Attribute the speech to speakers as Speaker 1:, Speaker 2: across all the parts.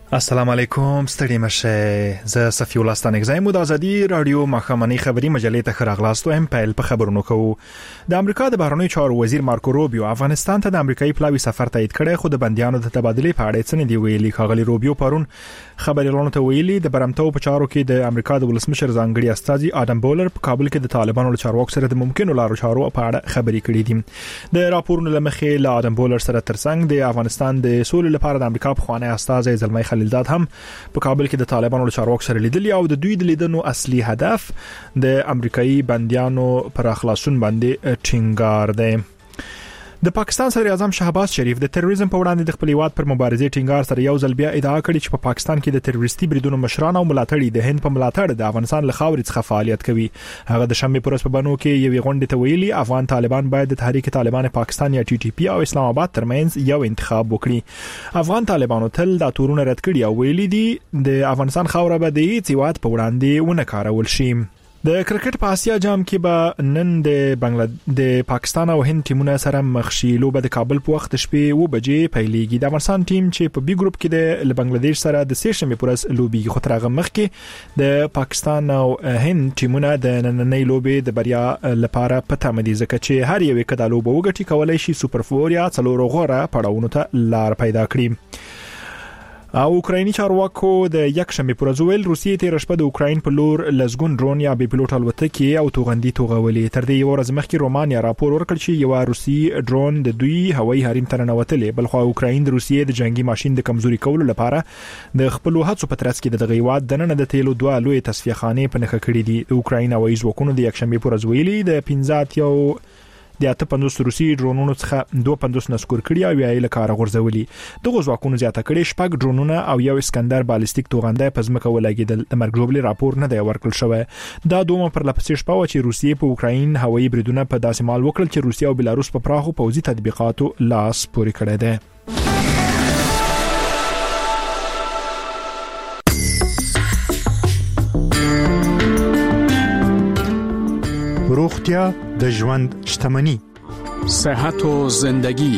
Speaker 1: السلام علیکم ستړي مشه زه صفی الله ستانګزایم د ازادي رادیو مخامنی خبری مجلې ته خراغلاستو هم پیل په خبرونو کوو. د امریکا د بهرنیو چارو وزیر مارکو روبیو افغانستان ته د امریکایي پلاوی سفر تایید کړی، خو د بندیانو د تبادلې په اړه څه نه دی ویلي. ښاغلي روبیو پرون خبريالانو ته ویلي د برمتو په چارو کې د امریکا د ولسمشر ځانګړي استاذي آدم بولر په کابل کې د طالبانو له چارواکو سره د ممکنو لارو چارو په اړه خبرې کړې دي. د راپورونو لمخې له آدم بولر سره ترڅنګ د افغانستان د سولې لپاره د امریکا په خوانی استاذ زلمي خلیلزاد هم په کابل کې د طالبانو له چارواکو سره لیدلي او د دوی د لیدنو اصلي هدف د امریکایي بنديانو پر خلاصون باندې ټینګار دی. د پاکستان صدر اعظم شهباز شریف د تروریزم په وړاندې د خپل هیواد پر مبارزې ټینګار سره یو ځل بیا ادعا کړې چې په پاکستان کې د تروریستي بریدونو مشران او ملاتړي د هند په ملاتړ د افغانستان له خاورې څخه فعالیت کوي. هغه د شنبه پر ورځ په بنو کې یو غونډه ته ویلي افغان طالبان باید د تحریک طالبان پاکستان یا ټي ټي پی او اسلام آباد ترمنځ یو انتخاب وکړي. افغان طالبانو تل دا تورونه رد کړي او ویلي دي د افغانستان خاوره به د هیڅ هیواد په وړاندې ونه کارول شي. د کرکټ په آسیا جام کې به نن د پاکستان او هند ټیمونه سره مخ شي. لوبه د کابل په وخت شپې 2 بجې پیلېږي. د افغانستان ټیم چې په بي ګروپ کې د بنگلاديش سره د سې شنبه پر ورځ لوبي خو تر هغه مخکې د پاکستان او هند ټیمونه د نننۍ لوبې د بریا لپاره پته مدي ځکه چې هر یو کډه لوبه وګټي کولای شي سوپر 4 یا څلور غوړه پړاوونو ته لار پیدا کړي. او اوکرایني چارواکو د یک شنبه پر ورځ ویل روسیې تیر شپه د اوکراین په لور لزګون ډرون یا بي پيلوټ الوتکې او توغندي توغولې. تر دې یو ورځ مخکې رومانیا راپور ورکړ چې یو روسي ډرون د دوی هوایي حریم ته ننوتلې. بلخو اوکراین د روسیې د جنگي ماشين د کمزوري کولو لپاره د خپل هڅو په ترڅ کې د غیواد د نن د تیلو دوه لوی تصفیه خانې په نخښه کړې دي. د اوکراین هوایي ځواکونو د یک شنبه پر ورځ ویلي د 15 د 85 روسي ډرونونو څخه 52 نسکور کړي او یې له کار غورځولي. دغه ځواکونو زیاته کړي شپږ ډرونونه او یو اسکندر بالستیک توغنده په ځمکه ولګیدل. د مرګ ژوبلي راپور نه دی ورکړل شوی. دا دومره پر لپسې شپه و چې روسیې په اوکراین هوایي بریدونه په داسې مال وکړل چې روسیا او بلاروس په پراخو پوځي تطبیقاتو لاس پورې کړی دی.
Speaker 2: روغتیا د ژوند شتمنی،
Speaker 3: صحت و زندگی.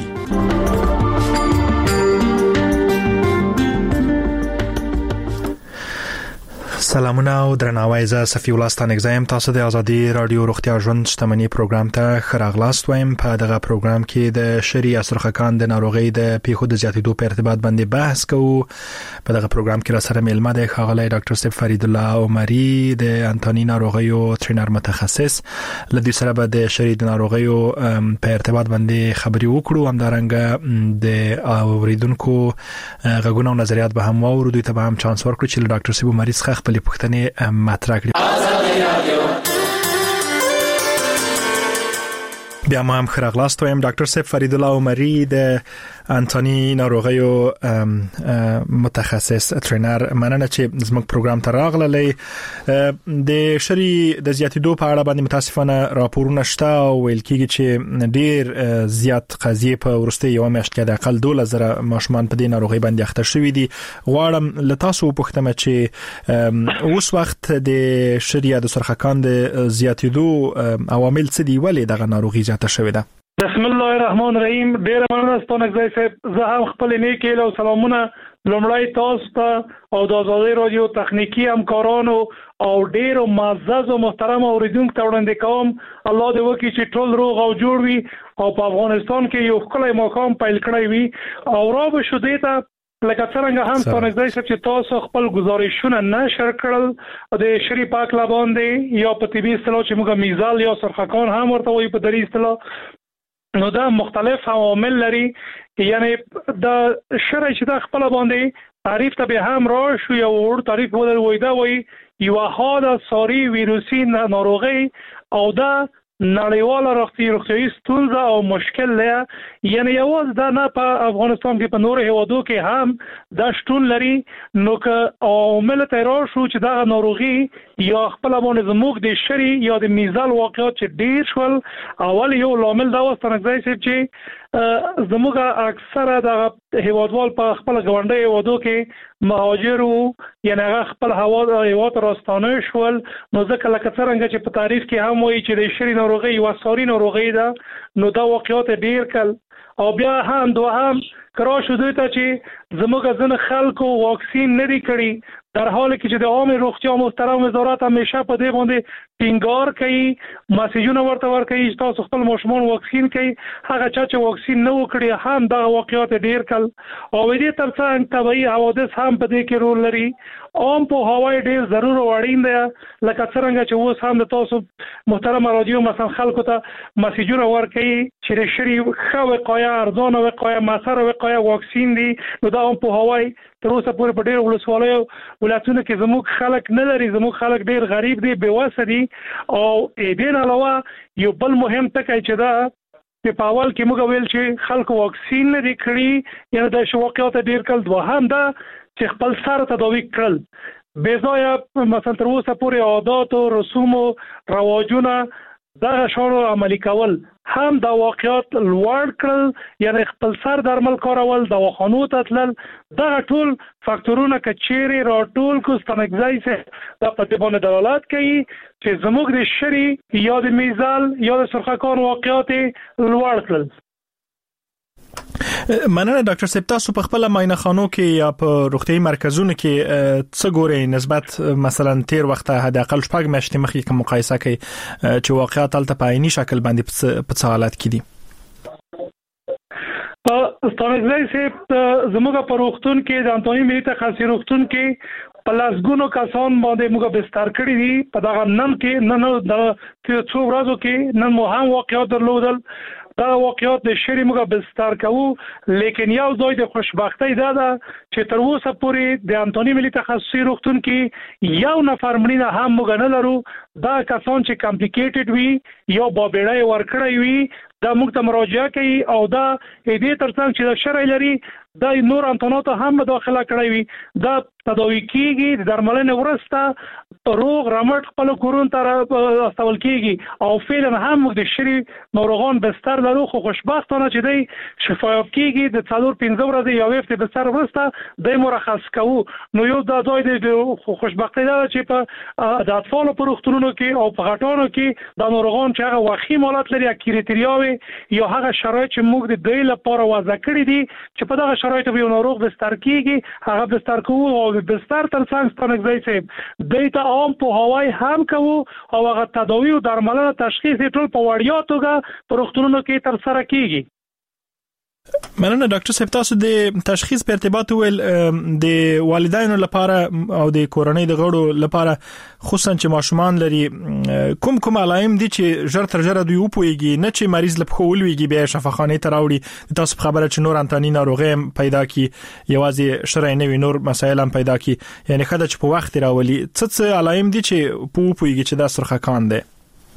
Speaker 1: سلامونه او درناوی. زه صفی الله ستانګزایم. تاسو د ازادي رادیو روغتیا ژوند شتمنی پروګرام ته خراغلاست وایم. په دغه پروګرام کې د شری اسرخکان د ناروغي د پیښو د زیاتېدو په ارتباط باندې بحث کوو. په دغه پروګرام کې را سره میلمه دی ښاغلی ډاکټر صاحب فرید الله عمری د انټونی ناروغیو ټرینر متخصص. لدی سره به د شری د ناروغیو په ارتباط باندې خبري وکړو. همدارنګه د اوریدونکو غږونه او نظریات به هم واورو. دوی ته به هم چانس ورکړو چې ډاکټر صاحب مریض خپل پوښتنې مطرح کړي. بیا ما هم خراغلاست وایم. ډاکټر صاحب فرید الله عمری د انټونی ناروغیو متخصص ټرینر، مننه چې زموږ پروګرام ته راغللی. د شری د زیاتېدو په اړه باندې متاسفانه راپورونه شته او ویل کېږي چې ډیر زیات قضیې په ورسته یو میاشت کې د اقل 12,000 ماشومان په دې ناروغي باندې اخته شوي دي. غواړم له تاسو وپوښتم چې اوس وخت د شری د سرخکان د زیاتېدو عوامل څه دي، ولې دغه ناروغي زیاته شوې ده؟
Speaker 4: بسم الله الرحمن الرحیم. ډیر مننه ستانګزای صاحب. زه هم خپل نیک هیله او سلامونه لومړی تاسو ته او د ازادي رادیو تخنیکی همکارانو او ډیر معزز او محترم اوریدونکو ته وړاندې کوم. الله دې وکړي چې ټول روغ او جوړ وي او په افغانستان کې یو ښکلی مقام پیل کړی وي. او را به شو دې ته لکه څنګه هم ستانګزای صاحب چې تاسو خپل گزارشونه نشر کړل د شری پاک لباندې یا په طبي اصطلاح چې موږ میزال یا سرخکان هم ورته وایي په دری اصطلاح، نو دا مختلف عوامل لري. یعنی دا شری چې دا خپل باندې تعریف ته به هم را شو یو ور تعریف ولر وایدا وای یو حاله ساری ویروسي ناروغي او دا نړیواله روغتیایي ستونزه او مشکل لري. یعنی یوازې دا نه په افغانستان کې په نور هیوادو کې هم دا شتون لري. نو که عوامل تیرا شو چې دا ناروغي یا خپل باندې زموږ د شری یا د میزال واقعات چې ډیر شول، اول یو عامل دا وستنګځي چې زموږ اکثره د هیوادوال په خپل غونډه هیوادو کې مهاجرو یعنی هغه خپل هیواد راستانه شول. نو ځکه لکه څنګه چې په تاریخ کې هم وایي چې د شری ناروغي یو ساری ناروغي ده، نو دا واقعات ډیر کل. او بیا هم دوهم کرا شوه ته چې زموږ ځنه خلکو واکسین نه دی کړی در حالی که چې د عامه روغتیا محترم وزارت همیشه په دې باندې ټینګار کوي مسیجونه ورته ورکوي چې تاسو خپل ماشومان واکسین کړئ هغه چا چې واکسین نه وکړي هم دغه واقعیات ډیر کل او دې ترڅنګ طبيعي حوادث هم په دې کې رول لري عام په هوای ډیر ضرور وړین دی لکه څنګه چې اوس هم د تاسو محترم رادیو مثلا خلکو ته مسیجونه ورکوي چې شری خو وقایه ارزانه وقایه مسره وقایه واکسین دی نو دا هم په هوای تر اوسه پورې په ډېر ولسوالیو ولایتونو کې زموږ خلک نه لري زموږ خلک ډېر غریب دي بېوسه دي او دې نه علاوه یو بل مهم ټکی چې دا په اول کې موږ ویل چې خلکو واکسین نه دي کړي یعنې د واقعیت ډېر کل دوهم دا چې خپل سر تداوي کړل بېځایه مثلا تر اوسه پورې عادات او رسوم او رواجونه دغه شانو عملی کول هم د واقعیت لوړ کړل یعنی خپل سر درمل کارول دواخانو ته تلل دغه ټول فاکتورونه کچېری راټول کو ستنګځای سه د پټبونه دلالت کوي چې زموږ د شری یا د میزال یا د سرخکان واقعیت لوړ کړل
Speaker 1: مننه ډاکټر صاحب تاسو په خپل معاینه خانو کې یا په روغتيایي مرکزونو کې څه ګورئ نسبت مثلا تیر وخت حد اقل شپږ میاشتې مخکې کوم مقایسه کوي چې واقعیت تلته په عیني شکل باندې په حالت کې دي
Speaker 4: ستانګځای سه زموږ په روغتون کې د انټونی ملي تخصصي روغتون کې پلاسګونو کسان باندې موږ بستر کړی دي په دغه نن کې نن د څو ورځو کې نن مو هم واقعیت درلودل دا واقعیت د شری موږ بستر کوو لیکن یو ځای د خوشبختی دا ده چې تر اوسه پورې د انټونی ملي تخصصي روغتون کې یو نفر مړینه هم موږ نه لرو دا کسان چې کمپلیکیټډ وي یا بابېړی ورکړی وي دا موږ ته مراجعه کوي او دا دې ترڅنګ چې د شرع لري دا نور انټونات هم داخله کړی وي دا تداوی کیږي د درملنې ورسته روغ رمټ خپل کورون ته استول کیږي او فعلا هم موږ د شری ناروغان بستر لرو خو خوشبختانه چې دی شفایاب کیږي د 4-5 ورځې یا وخت بستر ورسته د مرخص کوو نو یو دا ځای د خوشبختی دا چې په د اطفال په روغتونونو کې او په غټانو کې د ناروغان چې هغه واخی مالات لري کریټریاوي یا هغه شرایط چې موږ د دوی لپاره وضع کړی دي چې په دغه شرایطو به ناروغ بستر کیږي هغه بستر کوو او بستر ترڅنګ ستنګځای سي دیتا عام په هوای هم کوو او هغه تداوی او درملنه تشخیص ټول په وړیا توګه په روغتونونو کې تر سره کیږي
Speaker 1: مننه ډاکټر صاحب تاسو د تشخیص په ارتباط ول د والدینو لپاره او د کورنۍ د غړو لپاره خصوصا چې ماشومان لري کوم علایم دي چې ژر تر ژره دوی وپويږي نه چې مریض لپاره ولويږي بیا شفاخانه ته راوړي تاسو خبره چې نور انټانی ناروغي پیدا کی یوازې شرعي نه وي نور مسایل هم پیدا کی یعنی خدای چې په وخت راولي څه علایم دي چې وپويږي چې دا سرخکان دي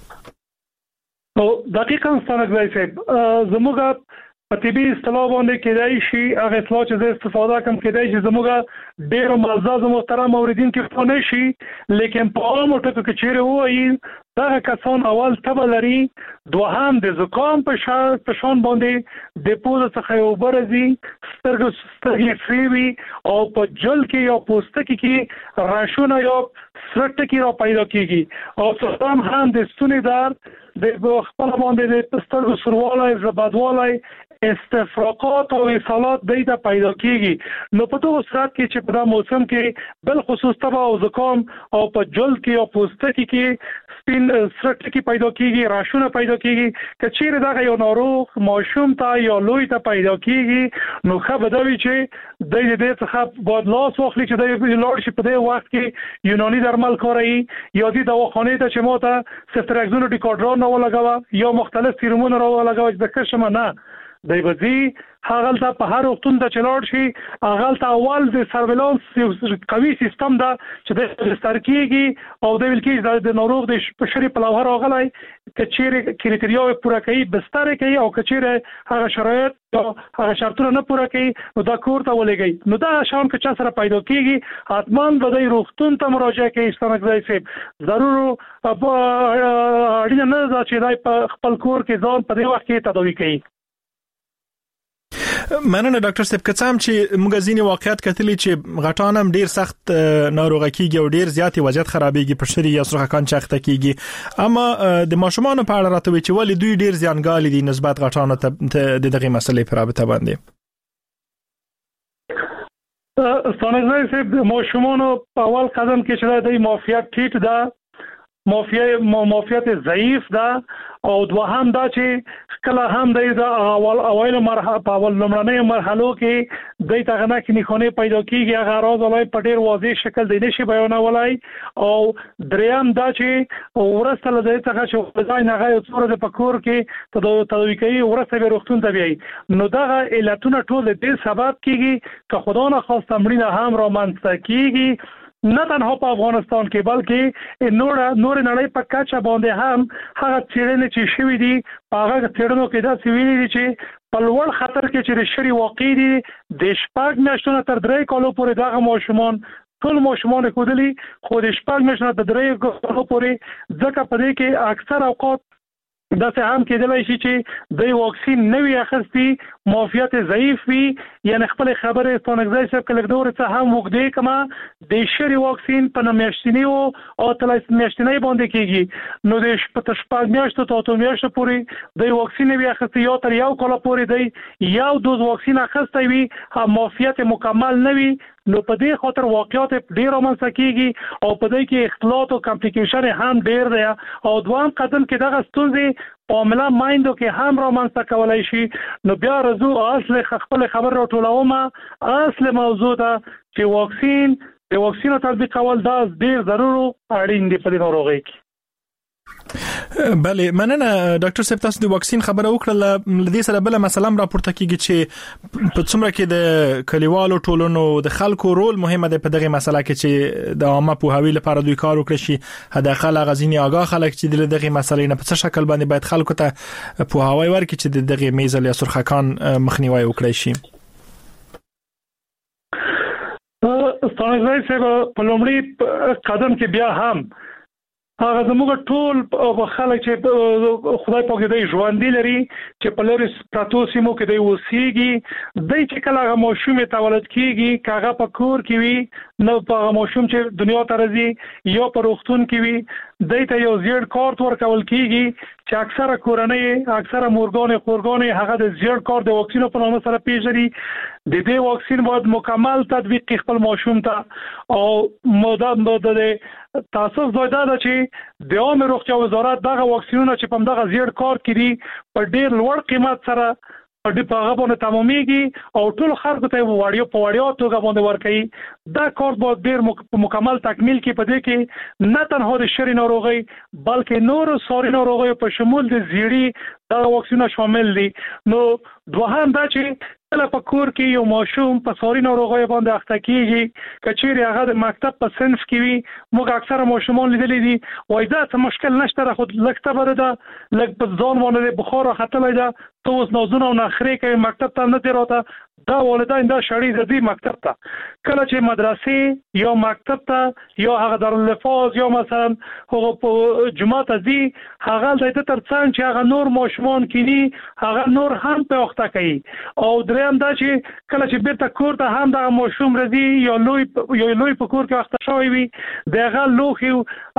Speaker 4: او دقیقاً ستنګځای صاحب زموږ په طبي اصطلاح باندې کېدای شي هغه اصطلاح چې زه استفاده کوم کېدای شي زموږ ډېر معزز محترم اوریدونکو کې پونه شي لیکن په عامو ټکو کې چیرې وایي دا کسان اول تبه لري دوهم د زکام په شان باندې د پوزه څخه یو برزي سترګې فریوي او په جل کې یا پوستکي کې راشونه یا سرټکی را پیدا کیږي او څوم هم د ستوني درد د خپل باندې د سترګو سروالای زبادوالای استفراقات او اصالات دیتا پیدا کیږي نو په دغه صورت کې چې په دا موسم کې بل خصوص تبه او زکام او په جلد کې او پوستکي کې سپین سرټکی پیدا کیږي راشونه پیدا کیږي کچېره دا یو ناروغ ماشوم ته یا لوی ته پیدا کیږي نو خبر دا وی چې د دې څخه بعد لاس واخلي چې د لاړ شي په دې وخت کې یوناني درمل کاروي یا د دواخانه ته چې ماته سفتراکزون ډیکاډرون نو لګاوه یا مختلف سیرومونه را لګاوه د کشمه نه دی بزی هغه ته په هر وختون د چلاړ شي هغه ته اول د سرویلانس قوي سیستم دا چې د سترکیږي او د ویلکې د ناروغ د شری په لوهر راغلای کچېره کریټریاوي پوره کوي بستر کوي او کچېره هغه شرایط او هغه شرطونه نه پوره کوي نو دا کور ته ولګي نو دا شان که چا سره پیدا کیږي حتمان به د روغتون ته مراجعه کوي ستنګځای سي ضرور اړینه نه ده چې دای په خپل کور کې ځان په دې وخت کې تداوی کوي
Speaker 1: مننه ډاکټر صاحب کڅام چې موږ ځینې واقعیت کتلی چې غټان هم ډیر سخت ناروغه کیږي او ډیر زیات وضعیت خرابېږي په شری یا سرخکان چاخته کیږي اما د ماشومان په اړه راته وی چې ولې دوی ډیر زیانګال دي نسبت غټانو ته د دغه مسلې پر رابطه باندې
Speaker 4: ستانګزای صاحب د ماشومانو په اول قدم کې چې د معافیت ټیټ ده، معافیت ضعیف ده، او دوهم دا چې کله هم د اول مرحله په اول لمړنۍ مرحلو کې د تغنا کې نښانې پیدا کیږي، هغه راز ولای په ډیر واضح شکل د نشي بیانولای، او دریم دا چې ورسته له دې څخه چې ځای نه غي څوره د پکور کې تداوی کوي ورسته به روغتون ته بیاي، نو دغه علتونه ټول د دې سبب کیږي چې خدا نه خواسته مړینه هم رامنځته کیږي، نه تنها په افغانستان کې بلکې نور نړۍ په کچه باندې هم هغه څېړنې چې شوې دي په هغه څېړنو کې دا ویلي دي چې په لوړ خطر کې چې شری واقع دي د شپږ میاشتو تر 3 کالو پورې دغه ماشومان ټول ماشومان کودلی، خو د شپږ میاشتو تر 3 کالو پورې ځکه په دې کې اکثر اوقات دا څه هم کېدلای شي چې د واکسین نوې اخستي معافیت ضعیف وي، یعنی خپل خبره ستانګزای صاحب کله دور څه هم وګدې کما د شری واکسین په میاشتنی او تلای میاشتنی باندې کېږي، نو د شپږ میاشتو ته 8 میاشتو پورې د واکسین نوې اخستي یا تر 1 کال پورې دی یو دوز واکسین اخستي وي معافیت مکمل نه وي، نو په دې خاطر واقعیت ډیر رامنځته کیږي او په دې کې اختلاط او کمپلیکیشن هم ډیر دی، او دوام قدم کې دغه ستونزې په عمله مایندو کې هم رامنځته کولای شي، نو بیا رزو اصل خپل خبر راټولوم، اصل موضوع ده چې د واکسین تطبیق کول دا ډیر ضروري اړین دی په دې ناروغي کې.
Speaker 1: بله مننه ډاکټر صاحب، تاسو د واکسین خبره وکړه، لدې سره بل مسله راپورته کیږي چې په څومره کې د کلیوالو ټولنو د خلکو رول مهمه ده په دغه مسله کې چې د عامه پوهاوی لپاره دوی کار وکړي شي، حداقل غزيني آگاه خلک چې دغه مسلې نه په څه شکل باندې باید خلکو ته پوهاوی ورکړي چې دغه میزل یا سرخکان مخنیوي وکړي شي.
Speaker 4: ستانګزای صاحب په لومړي قدم کې بیا هم هغه زموږ ټول خلک چې خدای پاک دې ژوند لري چې په لوري پروتو سیمو کې دی وسیږي، د چې کله هغه ماشوم تولد کیږي کاغه په کور کې وي، نو په ماشوم چې دنیا ته راځي یا په روغتون کې وي دایته یو زیړ کارت ورکول کیږي چې اکثره کورنۍ اکثره مورګانې هغه د زیړ کارت د واکسین په نامه سره پیژني، د دې واکسین باید مکمل تطبیق خپل ماشوم ته، او مدام د تاسو زویدا ده چې د عامه روغتیا وزارت دغه واکسینونه چې په دغه زیړ کارت کې دي په ډیر لوړ قیمت سره په دې په هغه باندې تمامېږي او ټول خلکو ته وړیا توګه باندې ورکړي، دا کارت باید ډیر مکمل تکمیل کې په دې کې نه تنها د شری ناروغي بلکې نور ساري ناروغي په شمول د زیړی دا واکسینونه شامل دي. نو دوهم دا چې کله په کور کې یو ماشوم په ساري ناروغي باندې اخته کیږي، کچېری هغه د مکتب په صنف کې وي، موږ اکثره ماشومان لیدلې دي وای دا څه مشکل نشته، خو لکه بره ده لکه په ځان باندې بخار راختلای ده، تو اوس نازونه او نخرې کوي مکتب ته نه دی راته، دا والدین دا شړې زدي مکتب ته، کله چې مدرسې یا مکتب ته یا هغه دارالحفاظ یا مثلا هغه په جمعه ته ځي، هغه د تر څنګ چې هغه نور ماشومان کینی هغه نور هم په وخت کوي، او دریم دا چې کله چې بیرته کور ته هم د ماشوم راځي یا لوی په کور کې وخت شوی وي، دغه لوخي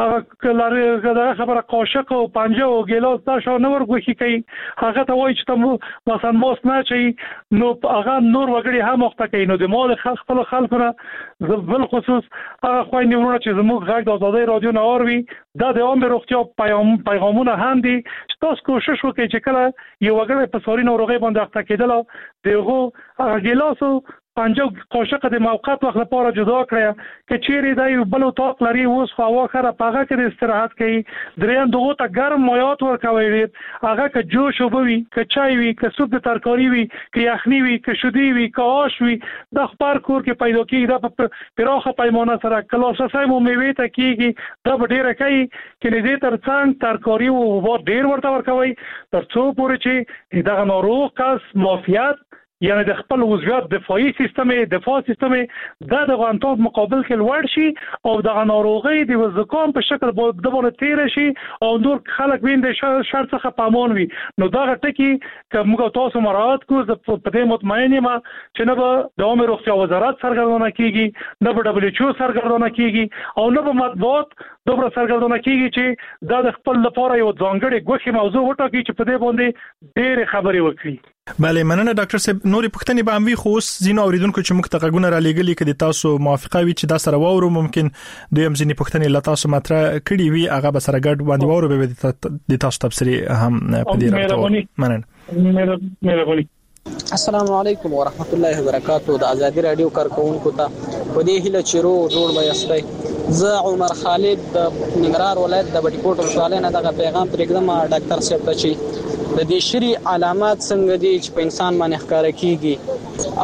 Speaker 4: هغه خبره قاشق او پنجه او ګلاس دا شو نور غوښي کوي، هغه ته وایي چې مثلا ماس نه چي، نو هغه نور وګړي هم وخت کوي، نو د مال خپل خلکو نه بل خصوص هغه خوای نیورونه چې زموږ غږ د آزادۍ رادیو نه اوروي، دا د عامه روغتیا پیغامونه هم دي چې تاسو کوشش وکړئ چې کله یو وګړی په ساري ناروغي باندې اخته کېدل دغه ګلاسو پنجو قاشق د موقت وخت لپاره جدا کړی، کچېری دا یو بل طاق لري اوس خو هوا خره پاغه کې استراحت کوي، دریم دغه ته ګرم مایات ورکوي، هغه که جوش وبوي که چای وي که سوپ د ترکاری وي که یخنی وي که شودي وي که آش وي، د خبر کور کې پیدا کیږي، دا په پراخه پیمانه سره کلاسه مو میوه ته کیږي، دا به ډیره کوي چې دې تر څنګ ترکاری او ډیر ورته ورکوي تر څو پورې چې دغه ناروغ کس معافیت یعنی د خپل وضعیت دفاعي سیستم د غوانتوب مقابل کې لوړ شي او د ناروغي د زکام په شکل د باندې تیر شي او نور خلک وین د شرط څخه پامون وي، نو دا ټکی چې موږ تاسو مراعات کو په دې مطمئن یم چې نه به د عامه روغتیا وزارت سرګردانه کیږي، نه به WHO سرګردانه کیږي او نه به مطبوعات دومره سرګردانه کیږي چې دا د خپل لپاره یو ځانګړي ګوښه موضوع وټاکي چې په دې باندې ډېر خبرې وکړي.
Speaker 1: بله مننه ډاکټر صاحب نورې پوښتنې به هم وي خو اوس ځینو اوریدونکو چې موږ ته غږونه را لېږلي کړي تاسو موافقه وي چې دا سره واورو ممکن دوی هم ځینې پوښتنې له تاسو مطرح کړي وي هغه به سره ګډ باندې واورو به د تاسو تفسیری هم په دې راځو مننه
Speaker 4: مهرباني
Speaker 5: السلام علیکم ورحمت الله وبرکاتہ د ازادي رادیو کارکونکو ته په دې هیله چیرو جوړ به یاستئ زه عمر خالد د ننګرهار ولایت د بټي کوټ ولسوالۍ نه دغه پیغام پرېږدم ډاکټر صاحب ته چې د دې شری علامات څنګه دي چې په انسان باندې ښکار کیږي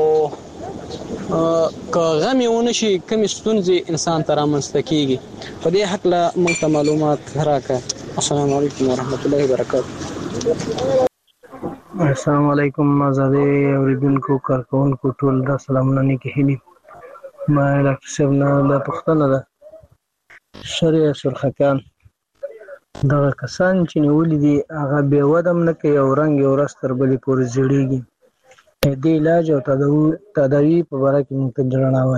Speaker 5: او که غمي ونشي کوم ستونزې انسان ته رامنځته کیږي په دې حق له موږ ته معلومات راکړه السلام علیکم ورحمت الله وبرکاتہ
Speaker 6: السلام علیکم آزادی اوریدونکو کارکونکو ټول د سلامونه نیکی هلی ما ډاکټر صاحب نه له پښتنه ده شریع سرخکان دغه کسان چې نیولې دي هغه به ودم نه کوي او رنګ یو راستر بلې پورې زیړیږي د علاج او تداوی په اړه کې موږ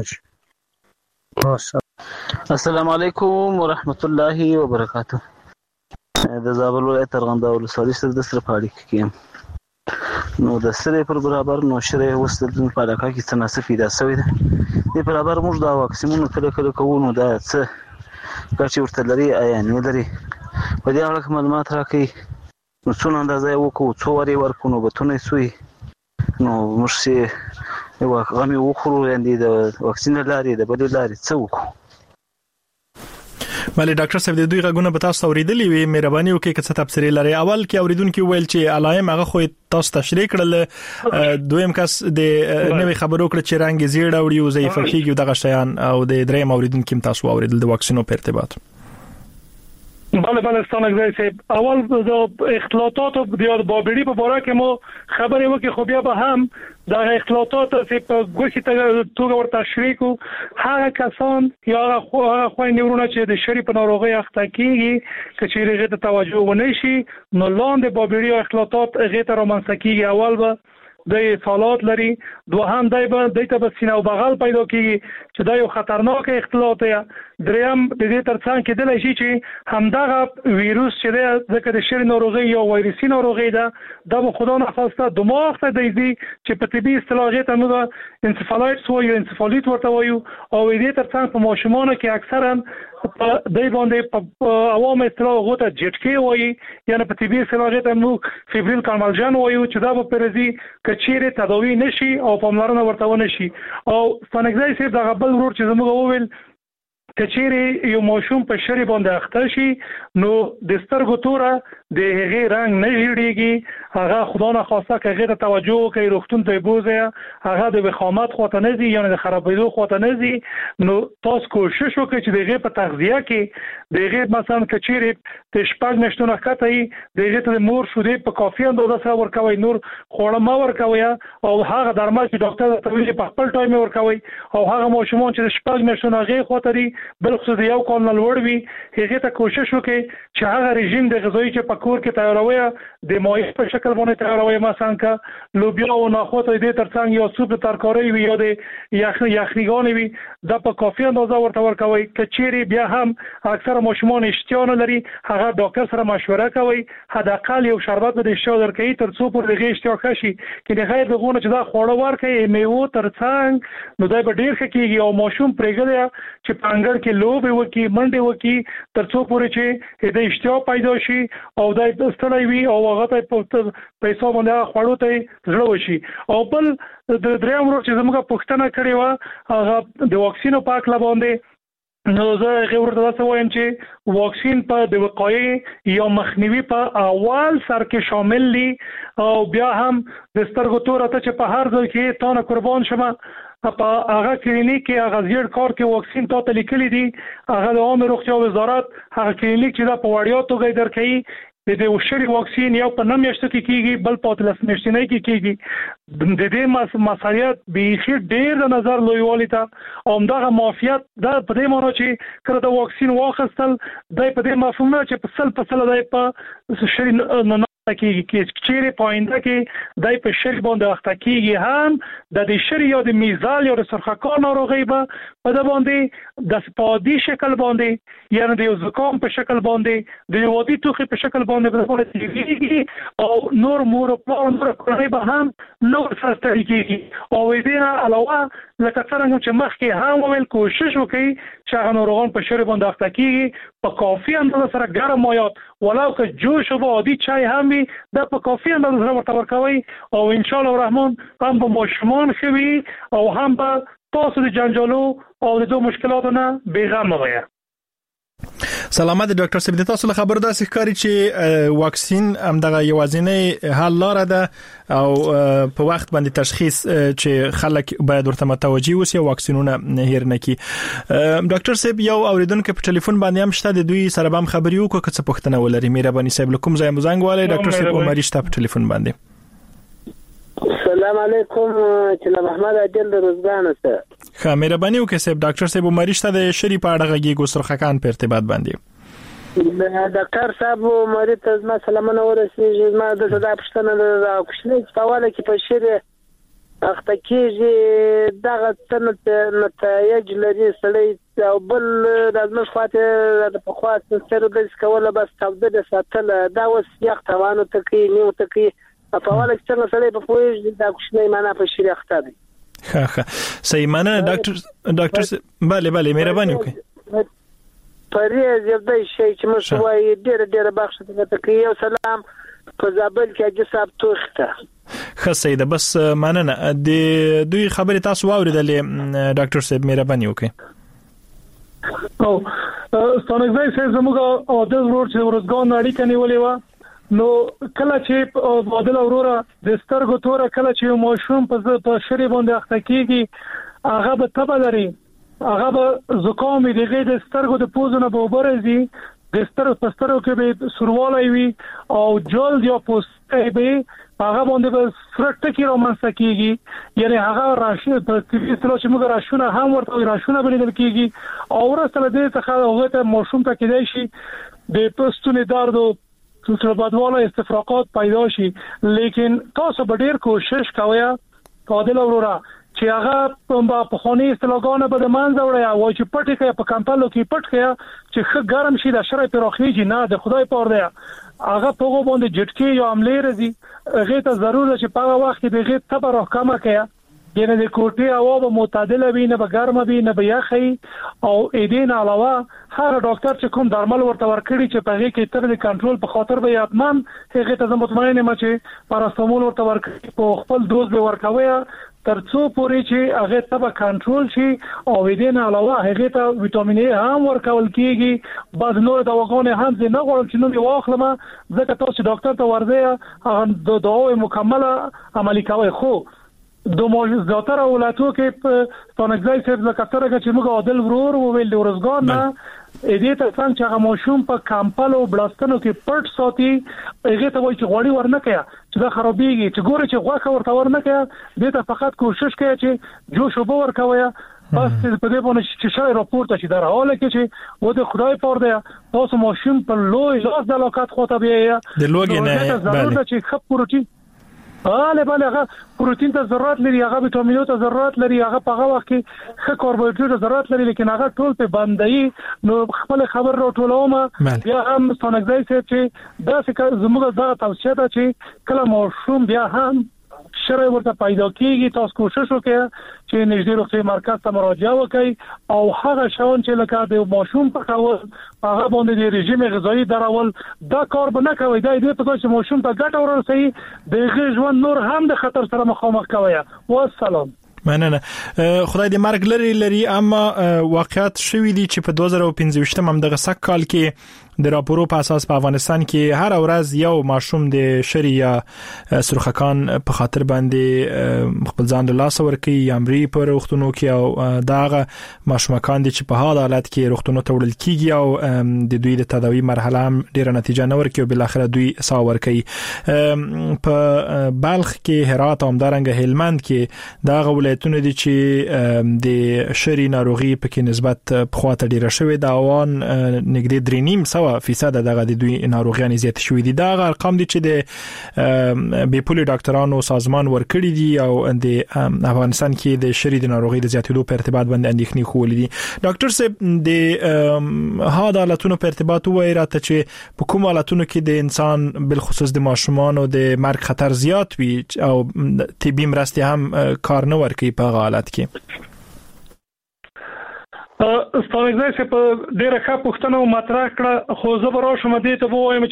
Speaker 6: درناوی
Speaker 7: السلام علیکم ورحمت الله وبرکاتہ د زابل ولایت ارغنداو ولسوالۍ سره د سره پاړی کې نو د سره پر برابر نو شری وسل په علاقه کې تناسب پیدا شوی دی د برابر موږ دا واکسینونه کله کوو نو دا څه کچې ورته لري آیا نه لري په دې اړه معلومات راکړئ نو څونه اندازه وکړو څو وری ورکو نو بتونه سوی نو موږ یو غمی وخورو یاندې د واکسین لاري د بل لاري څه وکړو
Speaker 1: بله ډاکټر صاحب د دوی غږونه به تاسو اوریدلې وي مهرباني وکړئ که څه تفسیر لري اول کې اوریدونکو ویل چې علائم هغه خو تاسو تشریح کړل دویم کس د نوې خبرو کړ چې رنګ زیړ اوړي او ضعیف کیږي دغه شیان او د دریم اوریدونکو تاسو اوریدل د واکسینو په ارتباط
Speaker 4: بله ستانګزی صاحب اول د اختلاطات د بابری په اړه کې مو خبرې وکړو خو بیا به هم د اختلاطات په ګوشي توګه ورته تشریح کو هغه کسان یا هغه خوای نیورونه چې د شری په ناروغي اخته کیږي چې هغه ته توجه ونه شي نو لاندې بابری او اختلاطات هغه ته رومانسه کیږي اول به د سالات لري دوهم دایته به سینه او بغل پیدا کیږي چې دا یو خطرناک اختلاط دی دریم د دې ترڅنګ کې د لشي چې همدغه ویروس چې د ځکه د شری ناروغي یا وایرسي ناروغي ده د خدا نه خواسته دماغ ته دی چې په طبي اصطلاح ته نو انسفالایتس وایي انسفالیت ورته وایي او دې ترڅنګ په ماشومانو کې اکثرا په دای باندې په عوام اصطلاح غوته جټکی وایي یعنی په طبي اصطلاح ته نو فیبریل کارمالجان وایي چې دا په پرزي کچېره تداوی نشي او پاملرنه ورته ونه شي او ستانګزی صاحب د غبل ورور چې زموږ وویل کچېره یو ماشوم په شری باندې اخته شي نو د سترګو توره د هغه رنگ نه جوړیږي هغه خدا نه خواسته که هغه توجه کوي روغتون ته بوزه هغه د وخامت خواته نه زی یعنی د خرابېدو خواته نه زی نو تاسو کوشش وکړئ چې دغه په تغذیه کې دغه مثلا کچېره د شپږ نشټونه کته دغه ته مور شوده په کافي اندازه سره ورکوي نور خوړه ما ورکوي او هغه درمل چې ډاکټر ته ویلي په خپل ټایم ورکوي او هغه ماشومان چې شپږ نشټونه غي خاطري بل خصوص یو کال نه لوړ وي هغه ته کوشش وکړي چې هغه رژیم د غذایی چې په کور کې تیاروي د مایع په شکل باندې تیاروي مثلا کا لوبیا او نخود دې ترڅنګ یو سوپ ترکاري وي یا د یخنیګان وي د په کافي اندازه ورته ورکوي کچېری بیا هم اکثر ماشومان اشتها نه لري هغه ډاکټر سره مشوره کوي حداقل یو شربت به اشتها درکوي تر څو پر دغه اشتها کشي کې د غیر دغه چې دا خوړه ورکوي میوه ترڅنګ نو دا به ډیر ښه کیږي او ماشوم پرېګل چې پانګړ کې لوب وکي منډه وکي تر څو پورې چې د اشتها پیدا شي او د ستړی وي او هغه ته پیسې باندې خوړو ته زړه وشي او بل د دریم ورځ چې زموږه پښتنه کړې و هغه د واکسینو پاک لباندې نو زه غوړ ته وایم چې واکسین په د وقایې یا مخنیوي په اول سر کې شامل دي او بیا هم د سترګو تور ته چې په هر ځای کې تانه قربان شمه په هغه کلینیک کې هغه زیړ کار کې واکسین ته لیکلي دي هغه د عامه روغتیا وزارت هغه کلینیک چې دا په وړیا توګه درکې د وشري واکسین یو په نمیشته کې کیږي بل په 13 میاشتې کې کیږي د دې مسالیت به ډیر د نظر لویوالي ته او دغه معافیت دا په دې معنی چې کله د واکسین واخستل د په دې مفهوم نه چې په سل د په شری کېږي چې چیرې پاینده کې دای په شری باندې اخته کېږي هم د دې شری یا د میزال یا د سرخکان ناروغي به په د باندې د سپادي شکل باندې یعنی د زکام په شکل باندې د وادي توخي په شکل باندې په تیریږي او نور مور او نور کړي به هم نور سره کېږي او دې نه علاوه لکه څنګه چې مخکې هم ویل کوشش وکړي چې هغه ناروغان په شری باندې اخته کېږي په کافي اندازه سره ګرم مایات ولو که جوش او عادي چای هم وي د په کافي اندازه سره ورته ورکوي او ان شاء الله الرحمن هم به ماشومان خوي او هم به تاسو د جنجالو او د دوه مشکلاتو نه بیغمه وي.
Speaker 1: سلامات ډاکټر صاحب د تاسو له خبرو داسې ښکاري چې واکسین همدغه یوازینی حل لار ده او په وخت باندې تشخیص چې خلک باید ورته متوجي وي او واکسینونه هیر نه کی. ډاکټر صاحب یو اوریدونکو په ټلیفون باندې هم شته د دوی سره هم خبري وکړو که څه پوښتنه ولري. مهرباني صاحب لکم ځای مزنګ والي ډاکټر صاحب عمر شته په ټلیفون باندې.
Speaker 8: السلام علیکم چې محمد عادل د روزګان سره.
Speaker 1: ښه مهرباني وکړئ صاحب. ډاکټر صاحب عمر شته د شری په اړه غږی سرخکان په ارتباط باندې.
Speaker 8: ډاکټر صاحب مری ته ما سلامونه ورسېږي. ما د صدا پښتنه د کوشنۍ په حواله کې په شری اخته کېږي دغه څنګه نتایج لري سړی او بل د مخاطه د پخوا سره د سکوله بس تبدل ساتل دا اوس یو توانو تکي نیو تکي په حواله کې څنګه سړی په پوهې د کوشنۍ معنا په شری اخته دي.
Speaker 1: ښه صحیح معنا ډاکټر bale مهرباني وکړئ.
Speaker 8: پریز یو د شي چې موږ وایي ډېر بخښه ته کوي. سلام په زابل کې اجي صاحب توخته.
Speaker 1: ښه صحیح ده بس مننه. د دوی خبرې تاسو واوریدلې ډاکټر صاحب مهرباني وکړئ.
Speaker 4: او ستونګځای سره زموږ او د ورور چې ورځګان اړیکه نیولې و نو کله چې بادل اورورا د سترګو تور کله چې ماشوم په شری باندې اخته کېږي هغه به تبه لري هغه به زکام دیږي د سترګو د پوزونه به وبرزي د سترګو په سترګو کې به سروالای وي او جلد یا پوستې به هغه باندې به سرټ کې رومانس کېږي یعنی هغه راشي په تلو چې موږ راشونه هم ورته راشونه بلیدل کېږي او ورسره دې څخه هغه ته ماشوم ته کېدای شي د پستونې درد او څه بدواله استفراقات پیدا شي. لیکن تاسو به ډیر کوشش کوئ قادل اورورا چې هغه په خوني استلاګانه به د منځ وړي او چې پټ کې په کمپلو کې پټ کې چې خه ګرم شي د شرای پروخیږي نه د خدای پور دی هغه په غو باندې جټکی یا عملې رزي هغه ته ضرورت چې په هغه وخت کې د غیب تبر راکمه کړي یعنی د کوټه هوا به معتدله وي نه به ګرمه وي نه به یخي او اېدین علاوه هر ډاکټر چې کوم درمل ورته ورکړي چې په هغه کې تر د کنټرول په خاطر به یاتمن هغه ته مطمئن یم چې پاراستامول ورته ورکړي په خپل دوز به ورکوي ترڅو پورې چې هغه تبه کنټرول شي او اېدین علاوه هغه ته وټامین ای هم ورکول کیږي بعض نور دواګانې هم نه غواړم چې نو واخلم ځکه تاسو ډاکټر ته ورځي هغه د دواوې مکمله عملي کوي. خو دو زیاتره ولایتو کې په ستونګځای سره لکه چې موږ عادل ورور ویل د ورځګان نه دې ته څنګه چې هغه ماشوم په کمپل او بلاستنو کې پټ ساتي هغه ته وایي چې غوړي ورنکیا چې دا خرابېږي چې ګوره چې غوښه ورته ورنکیا دې ته فقط کوشش کوي چې جوش وبو ورکوي بس په دې باندې چې شای راپورته شي در حاله کې چې و د خدای پور دی تاسو ماشوم په لوی لاس د علاقات خو ته بیا
Speaker 1: د لوګي نه
Speaker 4: ضرورت چې خپ پروتین بله هغه پروتین ته ضرورت لري هغه وټامینونو ته ضرورت لري هغه په هغه وخت کې ښه کاربوهایډریټ ضرورت لري لیکن هغه ټول په باندې نو خپل خبر راټولوم بیا هم ستونګځای چې دا څه زموږ د توصیه ده چې کله ماشوم بیا هم شرای ورته پیدا کیږي تاسو کوشش وکړئ چې نږدې روغتي مرکز ته مراجعه وکړئ او هغه شاون چې لکه د ماشوم په کول هغه باندې د رژیم غذایی درول دا کار به نه کوي دا دې په چې ماشوم ته ګټه ورسوي د ژوند نور هم د خطر سره مخامخ کوي. والسلام.
Speaker 1: مننه. خدای دې مرګ لري اما واقعیت شوې دي چې په 2015 هم دغه سک کال کې د راپورو په اساس په افغانستان کې هر ورځ یو ماشوم د شری یا سرخکان په خاطر باندې خپل ځان له لاس ورکي یامري پر وختونو کې او داغه ماشومان دي چې په حال حالت کې وختونو ته وړل کیږي او د دوی د تداوی مرحله هم ډیره نتیجه نه ورکي او بل اخر دوی سا ورکي. په بلخ کې هرات او همدارنګ هلمند کې داغه ولایتونه دي چې د شری ناروغي په کې نسبت په خاطر ډیره شوې دا وان نګدي درینیم سو 90% دغه د دوی ناروغیان زیات شوې دي. دا ارقام دي چې د بیپولي ډاکټرانو سازمان ورکړي دي او د افغانستان کې د شری د ناروغي د زیاتېدو په ارتباط باندې اندېښنې خولې دي. ډاکټر صاحب د هغه حالتونو په ارتباط وایي راته چې په کوم حالتونو کې د انسان بالخصوص د ماشومان او د مرګ خطر زیات وي او طبي مرستې هم کار نه ورکوي په هغه حالت کې.
Speaker 4: ستاسو ځای په ډیره ښه پوښتنه مطرح کړه، خو زه به راشم دې ته وایم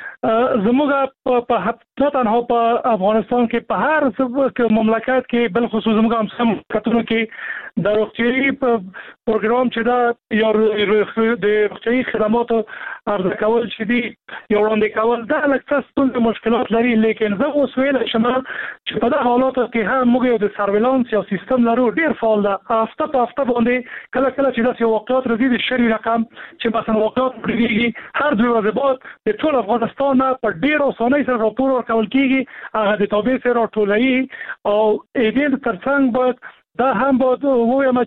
Speaker 4: چې زموږ په حتی تنها په افغانستان کې په هر مملکت کې بل خصوص زموږ هم کتونو کې د روغتیايي پروګرام چې دا یا د روغتیايي خدماتو عرضه کول چې دی یو وړاندې کول دا لکه څه مشکلات لري، لیکن زه اوس ویل شم چې په دغه حالاتو کې هم موږ د سرویلانس یو سیستم لرو ډیر فعال ده. هفته په هفته باندې کله کله چې داسې واقعات راځي د شری رقم چې مثلا واقعات پرېږي هر 2 ورځې بعد د ټول افغانستان په ډیر اسانۍ سره راپور ورکول کیږي، هغه د تابع سره ټولوي او دې ترڅنګ باید دا هم باید وایم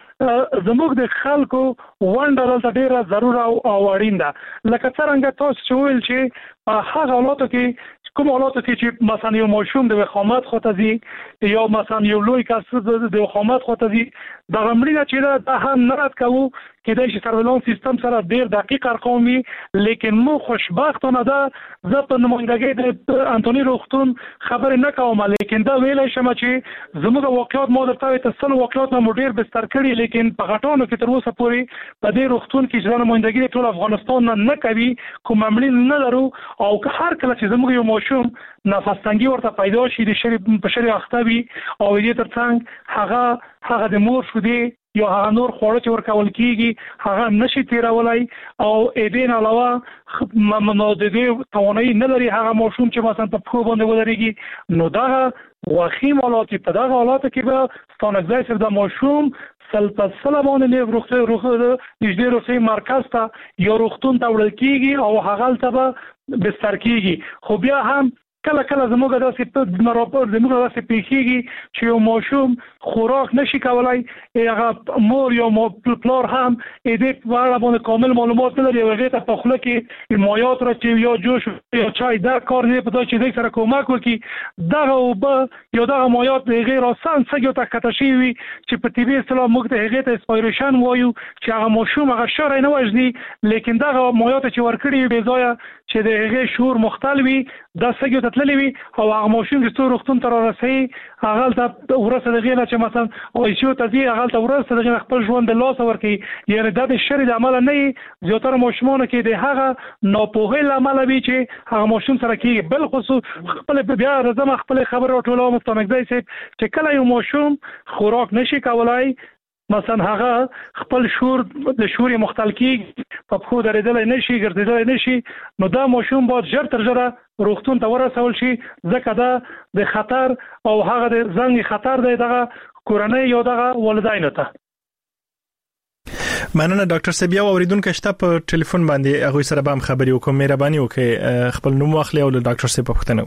Speaker 4: چې زموږ د خلکو ونډه دلته ډیره ضرور او اړین ده. لکه څنګه تاسو چې ویل چې په هغه حالاتو کې کوم حالاتو کې چې مثلا یو ماشوم د وخامت خواته ځي یا مثلا یو لوی کس د وخامت خواته ځي دا غمړي چې دا هم نه رات کوو کېدای شي سرویلانس سیستم سره ډیر دقیق ارقام وي، لیکن مو خوشبختانه ده زه په نمائندګۍ د انټونی روغتون خبرې نه کوم، لیکن دا ویلای شم چې زموږ واقعیت مو درته تسل واقعیت مو ډیر بستر کړي، لیکن په غټانو کې تر اوسه پورې په دې روغتون کې چې نمائندګۍ ټول افغانستان نه کوي، کوم عملي نه لرو او هر کله چې زموږ یو ماشوم نفس تنګي ورته پیدا شي د شری په شری اختوي او دې ترڅنګ هغه د مور شو دی یا هغه نور خوړه چې ورکول کیږي هغه نشي تیرولای او دې نه علاوه منادې توانایي نه لري هغه ماشوم چې مثلا په پخو باندې ودرېږي، نو دا واخیم حالات په دغه حالاتو کې به ستانګځای سره د ماشوم سلطه باندې نږدې روغتي مرکز ته یا روغتون ته وړل کیږي او هغه ته به بستر کیږي. خو بیا هم کله کله زموږ داسې راپور زموږ داسې پیښیږي چې یو ماشوم خوراک نشي کولای، هغه مور یا پلار هم دې په اړه باندې کامل معلومات نه لري، هغه ته په خوله کې مایعات راچوي یا جوش یا چای دا کار نه پته چې دې سره کومک وکړي دغه او یا دغه مایعات غیر آسان څنګه ته کټه شي وي چې په طبي اصطلاح موږ ته هغه ته اسپایریشن وایو چې هغه ماشوم هغه شر نه وژني، لیکن دغه مایعات چې ورکړي به ځای چې د هغه شور مختلفي دا څنګه تللی وي او هغه ماشوم چې څو روغتون ته راسي هغه ته ورسره دغه چې مثلا او شو ته دی هغه ته ورسره دغه خپل ژوند د لاس ورکي، یعنی د شری د عمل نه زیاتره ماشومان کې د هغه ناپوهۍ عمل وي چې هغه ماشوم سره کې بل خصوص خپل بیا رزم خپل خبر او ټولو مستمګځي چې کله یو ماشوم خوراک نشي کولای مثلا هغه خپل شور د شوري مختل کې په خو درېدل نشي ګرځیدل نشي، نو دا ماشوم باید ژر تر ژره روغتون ته ورسول شي ځکه دا د خطر او هغه د زنګ خطر دی دغه کورنۍ یا دغه والدینو ته.
Speaker 1: مننه ډاکټر سبیا اوریدونکو شته په ټلیفون باندې هغه سره به خبري وکم، مهرباني وکړئ خپل نوم واخلئ او ډاکټر سبیا پوښتنه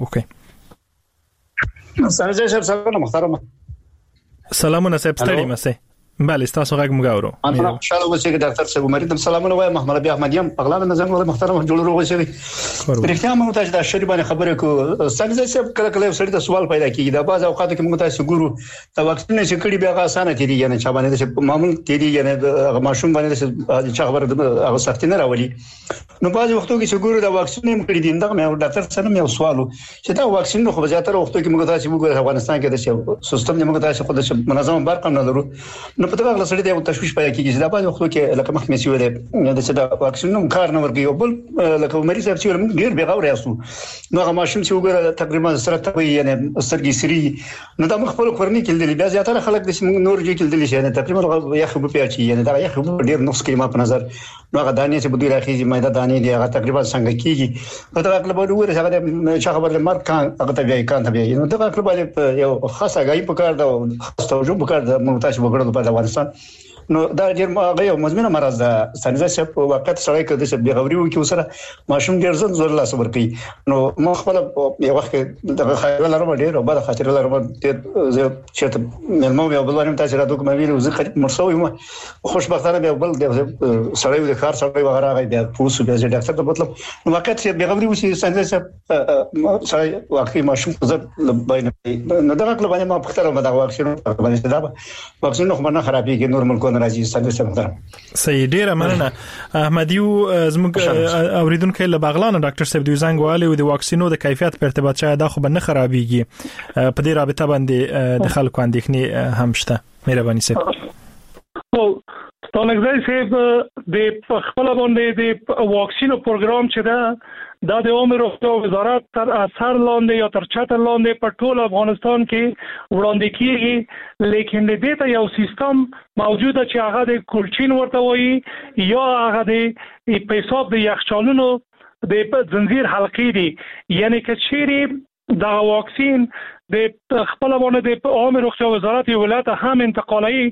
Speaker 1: وکړئ.
Speaker 9: سلام محترم.
Speaker 1: سلامونه صاحب ستړي مسئ. بله تاسو غږ مګاورو.
Speaker 9: انا خوشاله اوسئ چې ډاکټر صاحب مریدم سلامونه وایم محمد ابي احمدیم اغلب نظم له محترم جوړ روغ شي. پرېختیا موږ ته د شری باندې خبرې کو څنګه چې کله کله سړی د سوال پیدا کیږي د باز اوقات کې موږ ته ګورو د واکسین چې کړي بیا اسانه تیری یعنی چې باندې چې معمول تیری یعنی د ماشوم باندې چې خبره د هغه سختي نه راولي، نو باز وختو کې چې ګورو د واکسین هم کړي دي دغه مې ډاکټر سره مې سوالو چې دا واکسین خو زیاتره وختو کې موږ ته چې موږ افغانستان کې د سیستم موږ ته خو د منظم برقم نه لرو، نو په دغه سړی د تشویش پیدا کیږي دا باید وختو کې لکه مخ مې سویل د څه د واکسین کار نه ورګي او بل لکه مریض چې موږ ډیر به غوړې اسو نو هغه ماشوم چې وګوره تقریبا سره ته یعنی سترګې سری نو دا مخ خپل کورنۍ کې دي بیا زیاتره خلک د نور جې کې دي چې تقریبا یخ په پیاچی یعنی دا یخ ډیر نقص کې ما په نظر نو هغه دانې چې بده راخیږي مېدا دانې دی هغه تقریبا څنګه کیږي په دا خپل به وګوره هغه چې خبر د مرګ هغه ته بیا کان ته بیا نو دا خپل به یو خاصه غي په کار دا توجه په کار د مونږ تاسو وګړو په افغانستان نو دا ډیر هغه یو مزمنه مرض ده څنګه چې په وخت سره کې د بیغوري وکي وسره ماشوم ډیر زر لا صبر کوي نو ما خپل یو وخت د خیال لرم ډیر او بعد خاطر لرم زه چې ملمو یو بل ورم تاسو را دوک مې ویل زه مرسوي ما خوشبختانه به بل سره د کار سره وغیرہ غي د پوس به د ډاکټر ته مطلب نو وخت چې بیغوري وشي څنګه چې سره واقعي ماشوم زه بین نه دا کله باندې ما پختره ما دا واکسین باندې دا واکسین نو نه خرابېږي نورمال کو راځي څنګه
Speaker 1: صحیح ډیره مننه احمدیو زموږ اوریدونکو له بغلان ډاکټر صاحب دوی زنګ والي او د واکسینو د کیفیت په ارتباط شاید دا خو نه خرابېږي په دې رابطه باندې د خلکو اندېښنې هم شته مهرباني صاحب
Speaker 4: او ستانګزای صاحب د خپل باندې د واکسینو پروګرام چې دا د عامه روغتیا وزارت تر اثر لاندې یا تر چتر لاندې په ټول افغانستان کې وړاندې کیږي لیکن د دې ته یو سیستم موجوده چې هغه د کولچین ورته وایي یا هغه د په حساب د یخچالونو د زنجیر حلقې دي یعنی که چیرې دا واکسین د خپل باندې د عامه روغتیا وزارت ولایت هم انتقالي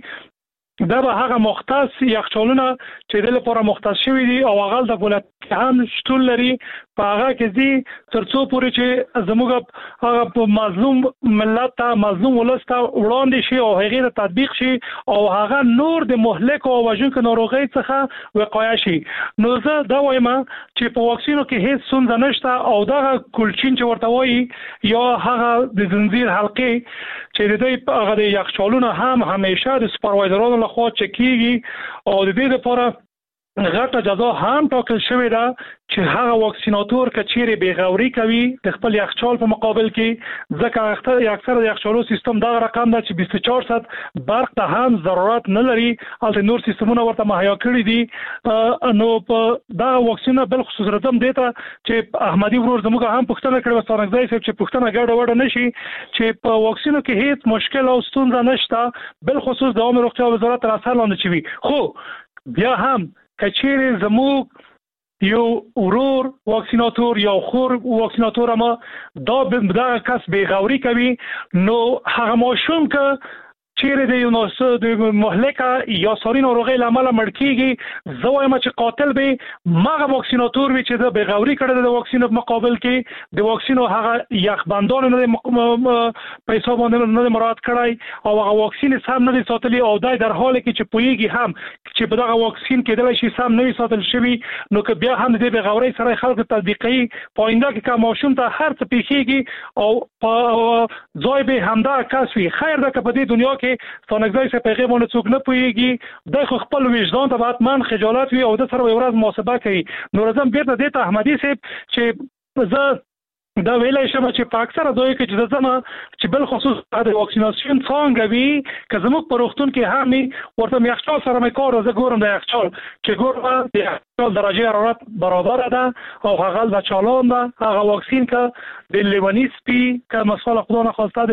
Speaker 4: دا به هغه مختص یخچالونه چې د لپاره مختص شوی دي او هغه د ولایت هم شتون لري په هغه کې دي ترڅو پورې چې زموږ هغه مظلوم ملت ته مظلوم ولست وړاندې شي او هغه د تطبیق شي او هغه نور د مهلک او وژونکو ناروغي څخه وقایه شي نو زه دا وایم چې په واکسینو کې هیڅ ستونزه نشته او دا کولچین چې ورته وایي یا هغه د زنجیر حلقې چې د دې هغه د یخچالونه هم همیشه د سپروایزرانو لخوا چکیږي او د دې لپاره غټه جزا هم ټاکل شوې ده چې هغه واکسیناتور کچېره بیغوري کوي د خپل یخچال په مقابل کې ځکه اکثر د یخچالو سیستم دا رقم ده چې 24 ساعت برق ته هم ضرورت نه لري البته نور سیستمونه ورته مهیا کړی دي نو په دا واکسینه بل خصوص رقم دیته چې احمدی ورور زموږ هم پښتنه کړو ستانګزای صاحب چې پښتنه ګډه وډه نشي چې په واکسینو کې هیڅ مشکل او ستونزه نشته بل خصوص د عامه روغتیا وزارت تر اثر لاندې چوي خو بیا هم کچېره زموږ یو ورور واکسیناتور یا خور واکسیناتور ما دا کس بیغوري کوي نو هغه ماشوم که چیرې د یونیسو د مهلکه یا ساري ناروغي لامل مړکیږي زه وایم چې قاتل به ماغه واکسیناتور وي چې د بیغوري کړه د واکسینو په مقابل کې د واکسینو هغه یخبندان نه په حساب نه مراد کړای او هغه واکسین سم نه ساتلی او دای در حال کې چې پویږي هم چې په دغه واکسین کې دلای شي سم نه ساتل شوی نو که بیا هم د بیغوري سره خلک تطبیقي پاینده کې کوم ماشوم ته هر څه پیخيږي او په ځای به همدا کس وي خیر ده که په دې دنیا کې ستانګزای چې پیغام باندې څوک نه پويږي د خپل وجدان ته باتمن خجالت وي او د سره ورځ محاسبه کوي نو راځم بیرته د احمدی صاحب چې زه دا ویلای شم چې په اکثره ځای کې چې ځنه چې بل خصوص د واکسیناسیون څنګه وي که زموږ په روغتون کې هم ورته یخچال سره مې کار زه ګورم د یخچال چې ګورم د یخچال درجه حرارت برابر ده او هغه د چالان ده هغه واکسین که د لیونیس پی که مسئله خدا نخواسته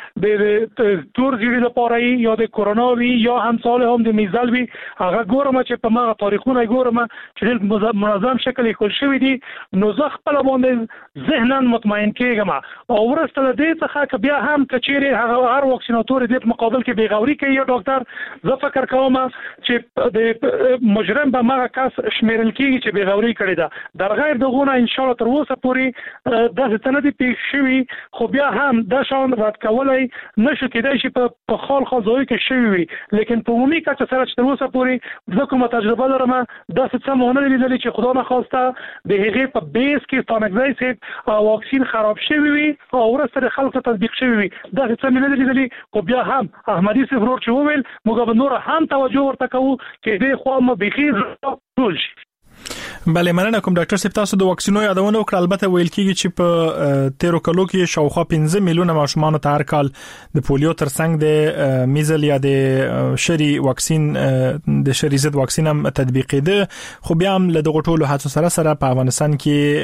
Speaker 4: د تور زیری لپاره یا د کرونا وی یا هم سال هم د میزل وی هغه ګورم چې په ما تاریخونه ګورم چې منظم شکل کول شوی دي نو زه خپل باندې ذهناً مطمئن کېږم او ورسته د دې څخه که بیا هم کچېره هغه هر واکسیناتور د مقابل کې بیغوري کوي یو ډاکټر زه فکر کوم چې د مجرم به ما کس شمیرل کېږي چې بیغوري کړی ده در غیر دغه ان شاء الله تر اوسه پورې د سند پیښ شوی خو بیا هم د شان رد کولای نشو کېدای شي په خال خزوي کې شوی وي لیکن په عمومي کچه سره چې تر اوسه پورې زه کومه تجربه لرم د څه مونږ لیدل چې خدا نخواسته د هغه په بیس کې ستانګزای سي واکسین خراب شوی وي او ورسره خلکو تطبیق شوی وي دا څه مې نه لیدلې خو بیا هم احمدی صاحب ورور چې وویل موږ به نور هم توجه ورته کوو چې دې خو ما بخیر ټول شي
Speaker 1: بله مننه کوم ډاکټر صاحب تاسو د واکسینو یادونه وکړه البته ویل کیږي چې په 13 کلو کې شاوخوا 15 میلیونه ماشومان ته هر کال د پولیو ترڅنګ د میزل یا د شری واکسین د شری ضد واکسین هم تطبیقېده خو بیا هم له دغه ټولو هڅو سره په افغانستان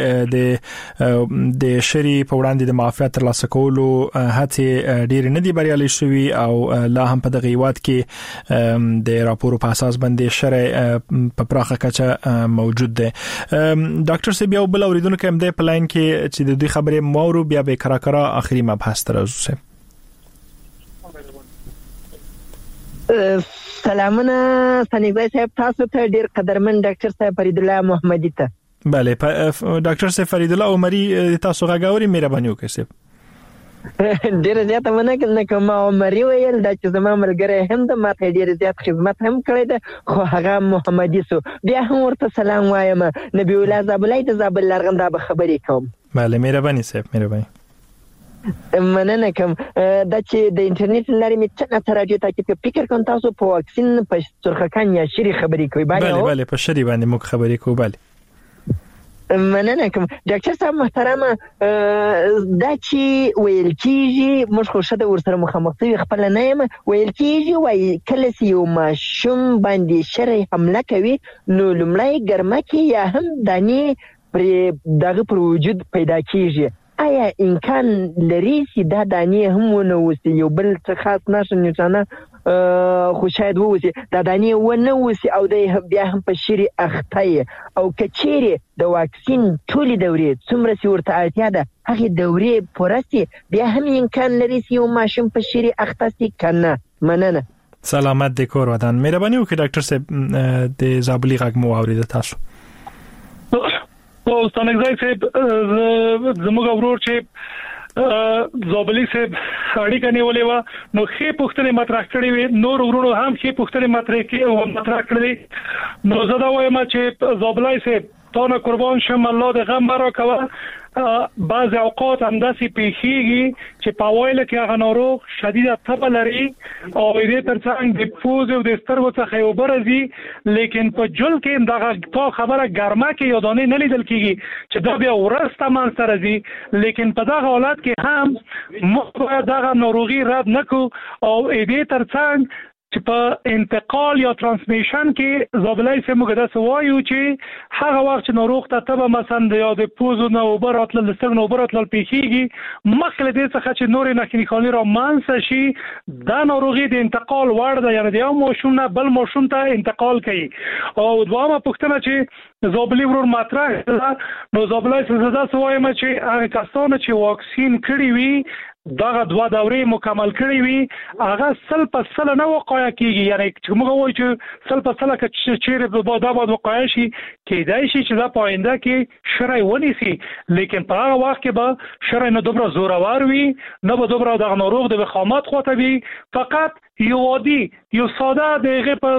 Speaker 1: کې د شری په وړاندې د معافیت ترلاسه کولو هڅې ډېر نه دي بریالي شوي او لا هم په دغه وخت کې د راپورو په اساس باندې شری په پراخه کچه موجود ده ډاکټر صاحب یو بل اوریدونکو هم د پلاین کې چې د دوی خبرې مورو بیا به کرا اخري مبحث ترازو سه
Speaker 10: سلامونه سنیزای صاحب تاسو ته ډیر قدرمن ډاکټر صاحب فرید الله محمدي ته.
Speaker 1: بله ډاکټر صاحب فرید الله عمري تاسو غاوري مهرباني وکړئ صاحب.
Speaker 10: ډیر زیات مننه کوم عمري ویل دا چې زما ملګری هم د ماته ډیر زیات خدمت هم کړی ده خو هغه محمدي سو بیا هم ورته سلام وایم. نبی الله زابلای د زابل لرغنده به خبرې کوم.
Speaker 1: بله مهرباني صاحب مهرباني.
Speaker 10: مننه کوم دا چې د انټرنیټ لارې می څنګه تراجو ته کې فکر کوم تاسو په واکسین په سرخکان یا شری خبرې کوي.
Speaker 1: بله په شری باندې موږ خبرې کوو. بله
Speaker 10: مننه کوم ډاکټر صاحب محترمه دا چې ویل کیږي موږ خو شته ورسره مخامخ شوي خپل نه یم ویل کیږي وای کله چې یو ماشوم باندې شری حمله کوي نو لومړی ګرمکه یا هم دانی پر دغه پر وجود پیدا کیږي. آیا امکان لري چې دا دانی هم ونه وسی یو بل څه خاص نشنه خو شاید ووسی دا دانی ونه وسی او د بیا هم په شری اخته او کچيري د واکسین ټولې دورې څومره چې ورته اړتیا ده هغه دورې پورسي بیا هم امکان لري چې یو ماشوم په شری اخته سي کنه. مننه.
Speaker 1: سلامت د کور ودان. مهرباني وکړئ ډاکټر صاحب د زابلی غږ مو اورید تاسو.
Speaker 4: او ستانګزای صاحب زموږ ورور چې زابلی صاحب اړیکه نیولې و نو خې پوښتنه مطرح کړې وي نور ورونو هم خې پوښتنه مطرح کړې نو زه دا وایم چې زابلی صاحب تاسو قربان شم الله د غم را کوه. بعض اوقات همداسې پیښیږي چې په وایله کې هغه ناروغ شدیده تبه لري او دې ترڅنګ د پوز او د سترګو څخه یو برزي لیکن په جل کې دغه تا خبره ګرمه کې یادونه نه لیدل کیږي چې دا بیا ورسته من سره زی لیکن په دغه حالت کې هم موږ دغه ناروغي رد نکو او دې ترڅنګ چې په انتقال یا ترانسمیشن کې زابلای سه موږ دا سوایو چې هغه وخت چې ناروغ ته تبه مثلا د یاد پوزو نه وبراتل لستر نه وبراتل پیخيږي مخکې دې څخه چې نور نه کلینیکالي را مانس شي دا ناروغي د انتقال وړ ده یعنی د یو ماشوم نه بل ماشوم ته انتقال کوي. او دوامه پوښتنه چې زابلی ورور مطرح نو زابلای سه زدا سوایم چې هغه کسان چې واکسین کړی وي دغه دوا دورې مکمل کړی وي هغه 100% نه وقایع کیږي یعنی چې موږ وایو چې 100% چې په دا باندې وقایع شي کېدای شي چې دا پاینده کې شرعي ونیسي لیکن په هغه وخت کې به شرعي نه دومره زورور وي نه به دومره د ناروغ د وخامت خواته وي فقط یو عادي یو ساده دغه په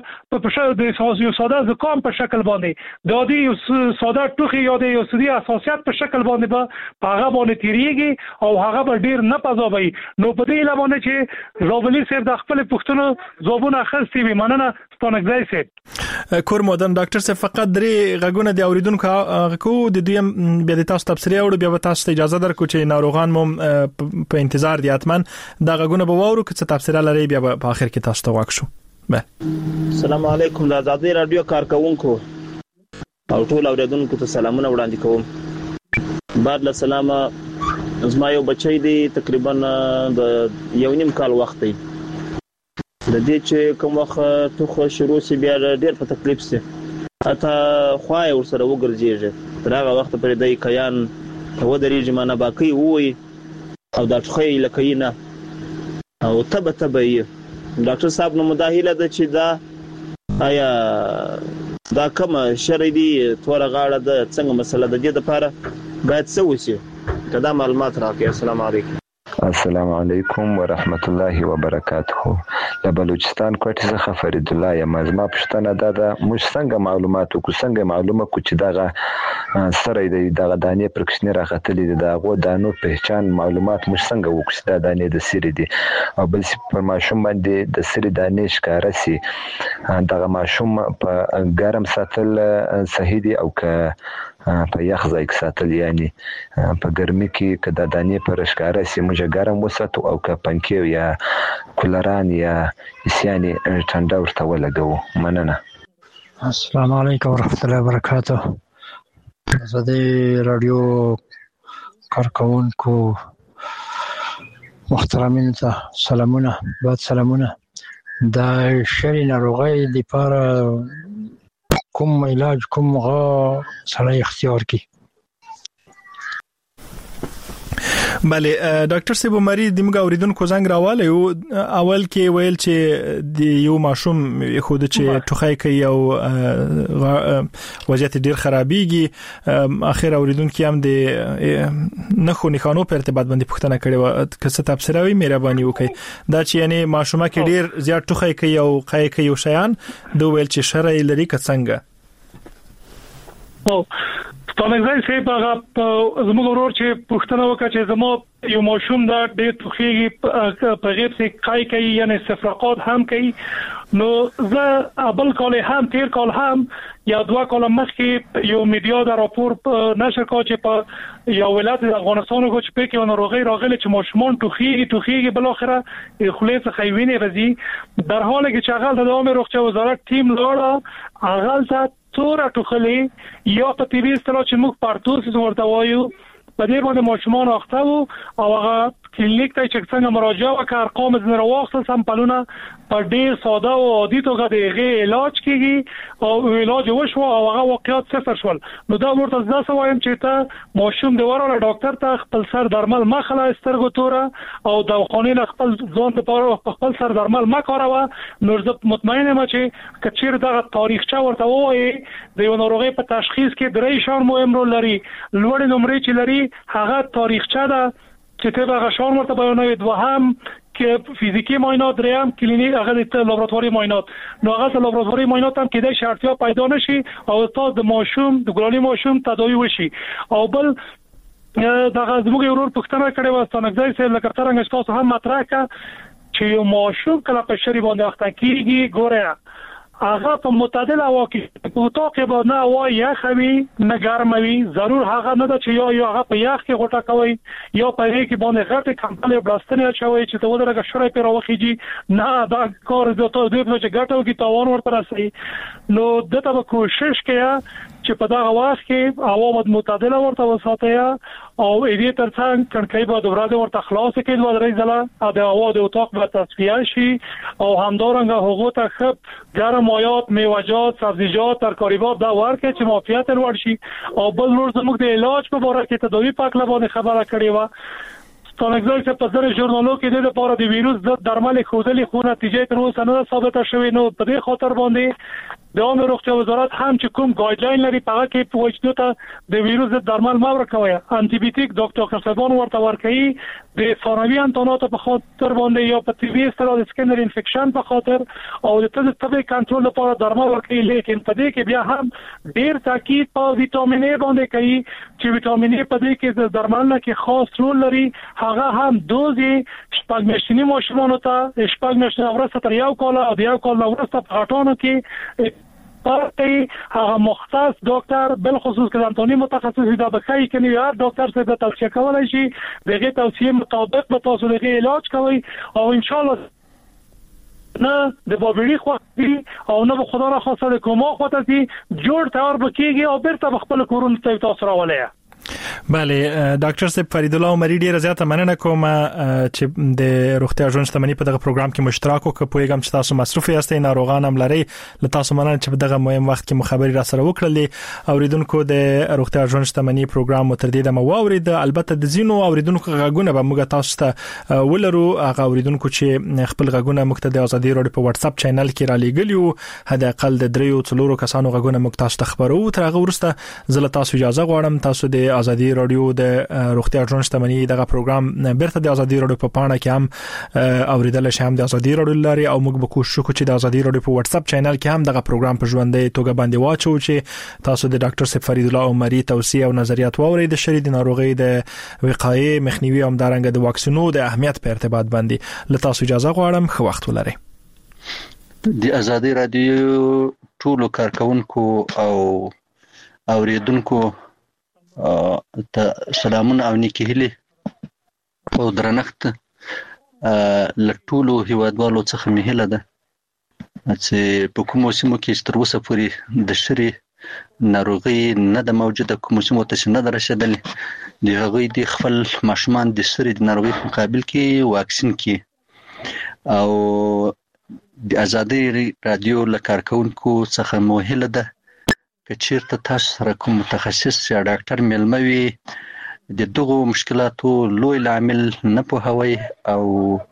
Speaker 4: یو ساده زکام په شکل باندې د عادي یو ساده ټوخي یا د یو سدي اساسيات په شکل باندې په هغه باندې تیریږي او هغه به ډیر نه پزوي نو په دې لمونه چې زابلی صاحب د خپل پښتنو زوبونه خستې وي. مننه ستانګزای صاحب.
Speaker 1: کور مودن ډاکټر صاحب فقط درې غږونه د اوریدونکو کو د دویم بیا د تاسو تفسیر او بیا تاسو ته اجازه درکو چې ناروغان مو په انتظار دي اتمن دا غږونه به وورو چې تفسیر لري بیا په اخر کې تاسو ته واکشو.
Speaker 11: السلام علیکم د آزادۍ رادیو کارکونکو او ټول اوریدونکو ته سلامونه وړاندې کوم. بعد له سلامه زما یو بچی دی تقریبا د یو نیم کال وخت دی د دې چې کوم وخت توخه شروع سی بیا ډیر په تکلیف سي اته خوای ورسره وګرځيږي تر هغه وخت پرې دای کيان و درېږي معنا باقي وي او دا ټخې لکینه او تبه ډاکټر صاحب نو مداهله ده چې دا آیا دا کوم شرعي دي تور غاړه د څنګه مسله د دې لپاره باید څه وشي کدا معلومات راکړئ. السلام علیکم.
Speaker 12: السلام علیکم ورحمت الله وبرکاته. د بلوچستان کوټه څخه فرید الله یم. زما پښتنه ده موږ څنګه معلومات کو څنګه معلومه کو چې دغه سره دغه دانې پرکشنی راغتلې دغه دانو پہچان معلومات موږ څنګه وکړو د دانې د سری دي او بل پر ماشوم باندې د سری دانې ښکار سي دغه ماشوم په ګرم ساتل صحیح دي او که په یخ ځای کې ساتل یعنی په ګرمي کې کدا دانې پر ښکار سي موږ ګرم وساتو او که پنکې یا کولران یا یعنی ټنډه ورته ولګو. مننه.
Speaker 13: السلام علیکم ورحمت الله وبرکاته. آزادۍ رادیو کارکونکو محترمین ته سلامونه. بعد سلامونه. د شری ناروغۍ لپاره کوم علاج کوم غا سړی اختیار کی؟
Speaker 1: بله ډاکټر صاحب عمري د موږ اوریدونکو زنګ راواله یو اول کې ویل چې د یو ماشوم خود چې ټوخی کوي او وضعیت ډیر خرابېږي اخر اوریدونکو هم د نخو نخانو په ارتباط باندې پوښتنه کړې و که څه تفسیر وي مهرباني وکړئ دا چې یعنی ماشومه کې ډیر زیات ټوخی کوي او قای کوي او شیان دوه ویل چې شرعي لري که څنګه
Speaker 4: ستانګزای سي په زموږ ورور چې پښتنه وکړه چې زمو یو ماشوم دا ډېر توخیږي په غیر سي قای کوي یعنی استفراقات هم کوي نو زه ابل کال هم تیر کال هم یا دوه کال مخکې یو میډیا دا راپور نشر کړ چې په یو ولایت د افغانستان کې چې په کې ونروغي راغلي چې ماشومان توخیږي بل اخره خلیص خیوینه رضی در حالی چې شغال د عامه روغتیا وزارت تیم لاړه اغل ته تور ټوخلي یا په ټي وي ستلو چې موږ پارتوس ورته وایو په دې باندې ماشومان اخته او هغه کلینیک ته چې څنګه مراجعه وکړ ارقام زنه واخص سمپلونه په ډیر ساده او عادي توګه د علاج کیږي او علاج وشو او هغه واقعیت صفر شول نو دا ورته ځکه وایم چې ته ماشوم د وراره ډاکټر ته خپل سر درمل مخله سترګو توره او د خونین خپل ځون ته خپل سر درمل مکاروه نو زه مطمئن یم چې کچیر دغه تاریخچه ورته وایي د یو ناروغي په تشخیص کې درې شان مهم رول لري لوړ نمرې چې لري هغه تاریخچه ده چې ته هغه شان ورته بیانوي دوهم کې فزیکی معاینات دریم کلینیک هغه د لابراتواري معاینات نو هغه د لابراتواري معاینات هم کې د شرطیا پیدا نشي او تاسو د ماشوم د ګلاني ماشوم تداوی وشي او بل دغه زموږ ورور پښتنه کړي و ستانګزای سره لکه څنګه تاسو هم مطرح کړه چې یو ماشوم کله په شری باندې اخته کیږي ګوره هغه په معتدل هوا کې په اتاق باندې نه هوا یخوي نه ګرموي ضرور هغه نه ده چې یا هغه په یخ کې غوټه کوي یا په هغه کې باندې غټه کمپلې بلاستنه چوي چې ته ودرګه شړې پر واخیږي نه دا کار د ته د چې غټو کې تاوان ورته راسي نو دته به کوشش کړه چې په دا وخت کې هوا معتدله ورته وساتي او دې ترڅنګ کړکۍ به د ورځې ورته خلاص کړي د درې ځله د هوا د اتاق به تصفیه شي او همدارنګه حقوق ته خپ ګرم مایات میوه‌جات سبزیجات ترکاریات دا ورکه چې معافیت لوړ شي او بل نور زموږ د علاج په اړه کې تداوی پاک لبانه خبره کړې و ستانګزای چې په ځره ژورنالو کې د لپاره د ویروس ضد درمل خودلې خو نتیجه تر اوسه نه ثابته شوې نو په دې خاطر باندې د عامه روغتیا وزارت هم چې کوم ګایډلاین لري په هغه کې پوښتنه ته د ویروس ضد درمل ما ورکوي انټي بیوټیک ډاکټر خصبان ورته ورکوي د ثانوي انتونات په خاطر باندې یا په ټي وي سره د سکینر انفیکشن په خاطر او د طبي کنټرول لپاره درمل ورکوي لیکن په دې کې بیا هم ډیر تاکید په وټامین ای باندې کوي چې وټامین ای په دې کې د درمل نه کې خاص رول لري هغه هم دوزي شپږ میاشتنی ماشومان ته شپږ میاشتې ورسته تر یو کال او یو کال ورسته په غټانو کې پارتي هغه مختص ډاکټر بل خصوص کلانتونی متخصص دا بخای کني یا ډاکټر څخه توصیه کولای شي دغه توصیه مطابق به تاسو دغه علاج کوي او ان شاء الله نه د بابړي خو او نه خدا را خاصه د کومه خو ته جوړ تیار بکیږي او بیرته خپل کورون ته تاسو راولای
Speaker 1: بله ډاکټر صاحب فرید الله عمري ډیره زیاته مننه کوم چې د روغتیا ژوند شتمنۍ په دغه پروګرام کې مشترک وکړ پوهیږم چې تاسو مصروف یاستئ ناروغان هم لري له تاسو مننه چې په دغه مهم وخت کې مخابري را سره وکړلې اوریدونکو د روغتیا ژوند شتمنۍ پروګرام تر دې دمه واورید البته د زینو اوریدونکو غږونه به موږ تاسو ته ولرو هغه اوریدونکو چې خپل غږونه موږ ته د ازادي رادیو په واتس اپ چینل کې را لېګلیو هدا اقل د 3-4 کسانو غږونه موږ تاسو ته خبرو تر هغه ورسته زله تاسو اجازه غواړم تاسو د ازادي رادیو د روغتیا ژوند شتمنۍ دغه پروګرام بیرته د ازادي رادیو په پاڼه کې هم اوریدل شي هم د ازادي رادیو لري او موږ به کوشش وکړو چې د ازادي رادیو په واتس اپ چینل کې هم دغه پروګرام په ژوندۍ توګه باندې واچو چې تاسو د ډاکټر صاحب فرید الله عمري توصیه او نظریات واورئ د شری د ناروغي د وقایې مخنیوي او همدارنګه د واکسینو د اهمیت په ارتباط باندې له تاسو اجازه غواړم خو وخت ولرئ
Speaker 14: د ازادي رادیو ټولو کارکونکو او اوریدونکو ته سلامونه او نیکی هیله او درنښت لټولو هیوادوالو څخه مې هیله ده چې په کومو سیمو کې تر اوسه پورې د شری ناروغي نه د موجوده کومو سیمو ته نه درشدلې د هغوی د خپل ماشومان د شری د ناروغي په مقابل کې واکسین کې او د ازادي رادیو لکارکونکو څخه مو هیله ده که چیرته تاسو سره کوم متخصص یا ډاکټر ملموي د دغو مشکلاتو لوی لامل نه پوهوي او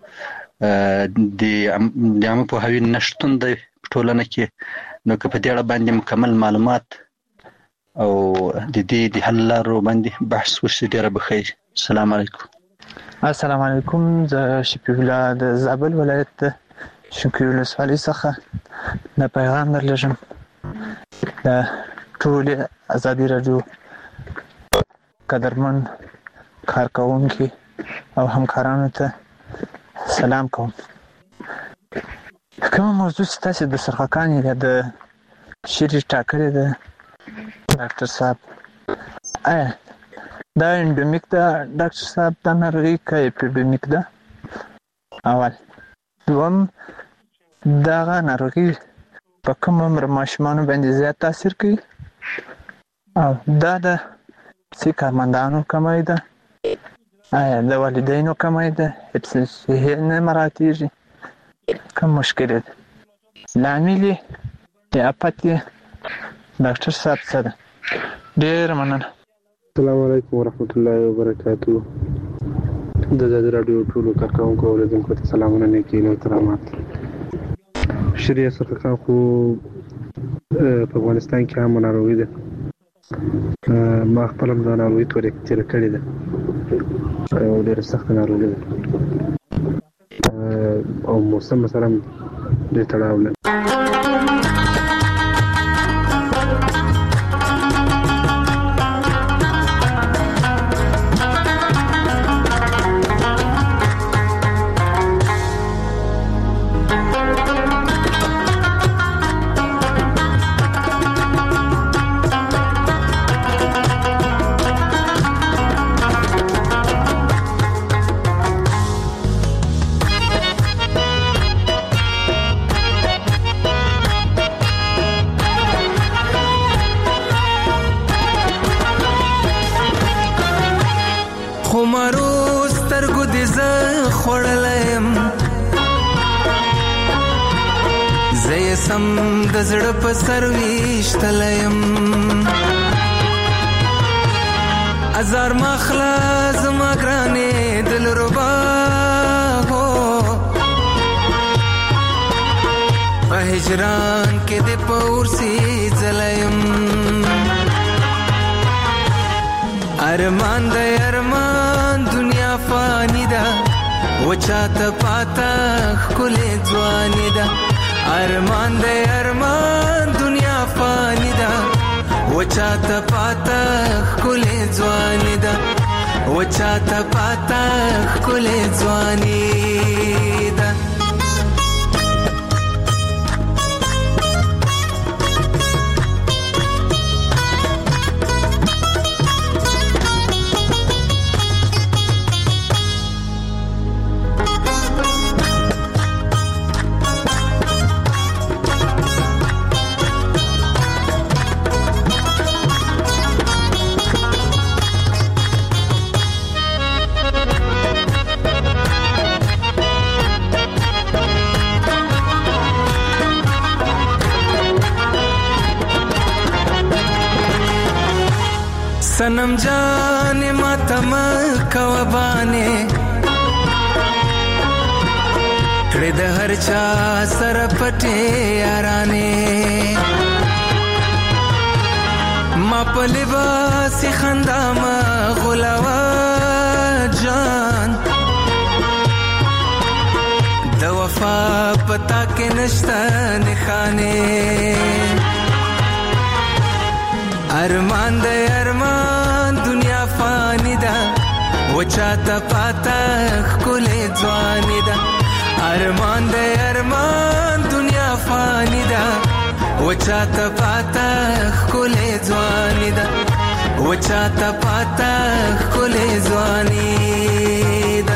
Speaker 14: د عامه پوهاوي نشتون دی په ټولنه کې. نو که په دې اړه باندې مکمل معلومات او د دې د حل لارو باندې بحث وشي ډېره به ښه وي. السلام علیکم.
Speaker 15: السلام علیکم. زه شفیع الله د زابل ولایت شکوي ولسوالۍ څخه د پیغام درلږم. د ټولې ازادي راډیو قدرمن کارکوونکي او همکارانو ته سلام کوم. کومه موضوع چې تاسو د سرخکان یا د شری ټاکلې ده ډاکټر صاحب، آیا دا انډمیک ده ډاکټر صاحب دا ناروغي که اپیډمیک ده؟ اول. دوم، دغه ناروغي په کوم عمر ماشومانو باندې زیات تاثیر کوي او دا د کارمندانو کمای ده؟ آیا د والدینو کمای ده؟ حفظ صحي نه مراعاتېږي؟ کوم مشکل ده؟ لامل یې د افت یې ډاکټر صاحب څه ده؟ ډېره مننه.
Speaker 16: السلام علیکم ورحمت الله وبرکاتو. د ازادي راډیو ټولو کارکوونکو او اوریدونکو ته سلامونه، نیکي او احترامات. شری سرخکان خو په افغانستان کې هم ناروغي ده. ما خپل هم دا ناروغي تېره کړې ده او ډېره سخته ناروغي ده او موسم سره هم ډېر تړاو لري.
Speaker 17: د زړه په سر ویشتلیم ازار مخلا زما ګرانې دلربا هو په هجران کې د پورسي ځلیم ارمان د ارمان دنیا فانی ده وچاته پاتا خلې ځواني ده ارمان د ارمان دنیا فانی ده وچاته پاتا خلې ځواني ده وچاته پاتا خلې ځواني ده सनम जाने मातम कवबाने कड़े द हर चा सर पटे याराने मा पलिबासी खंदामा गुलावा जान द वफा पता के नश्ता निखाने ارمان د ارمان دنیا فانی ده وچاته پاتا خلې ځواني ده ارمان د ارمان دنیا فانی ده وچاته پاتا خلې ځواني ده وچاته پاتا خلې ځواني ده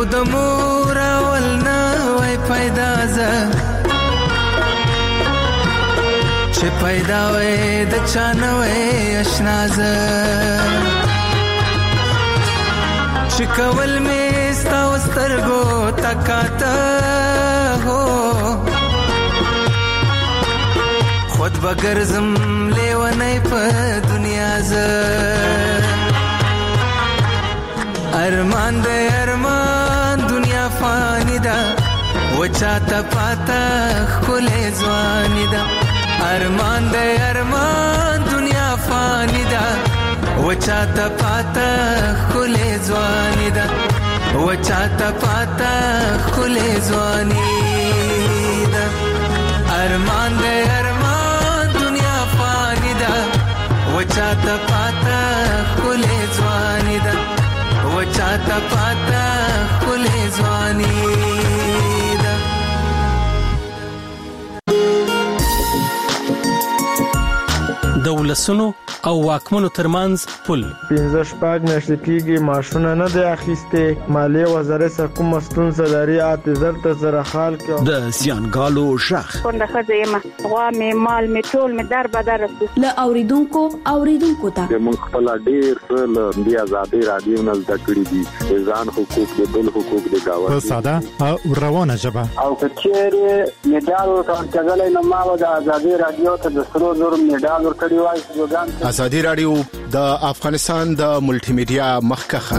Speaker 17: د مور اول نه وای پیدا ز چې پیدا وای د چانه وای آشنا ز چې کول مې ستا وسترګو تکاته هو خود بګرزم لیونی په دنیا ز ارمان د ارمان دنیا فانی دا وچاته پاتا خله ځواني دا ارمان د ارمان دنیا فانی دا وچاته پاتا خله ځواني دا وچاته پاتا خله ځواني دا ارمان د ارمان دنیا فانی دا وچاته پاتا خله ځواني دا وچاته پاتا خله ځواني دا
Speaker 18: دولسونو او واکمنو ترمنځ پل
Speaker 19: 15 شپږ میاشتې کېږي معاشونه نه دی اخیستې مالیې وزارت سره کومه ستونزه لري اعتذار ته سره حال کې
Speaker 18: د زیانګالو شخ
Speaker 20: څنګه ښځه یم غوا مې مال مې ټول مې در بدر رسو
Speaker 21: له اوریدونکو ته
Speaker 22: موږ خپل ډیر څه د آزادۍ رادیو نه زده کړي دي ځان حقوق د بل حقوق د گاوند
Speaker 2: په ساده او روانه ژبه
Speaker 23: او کچېره میډال ورکړل نو ما د آزادۍ رادیو ته د سرو زر میډال ورکړی وای
Speaker 24: آزادی رادیو د افغانستان د ملټي میډیا مخکخه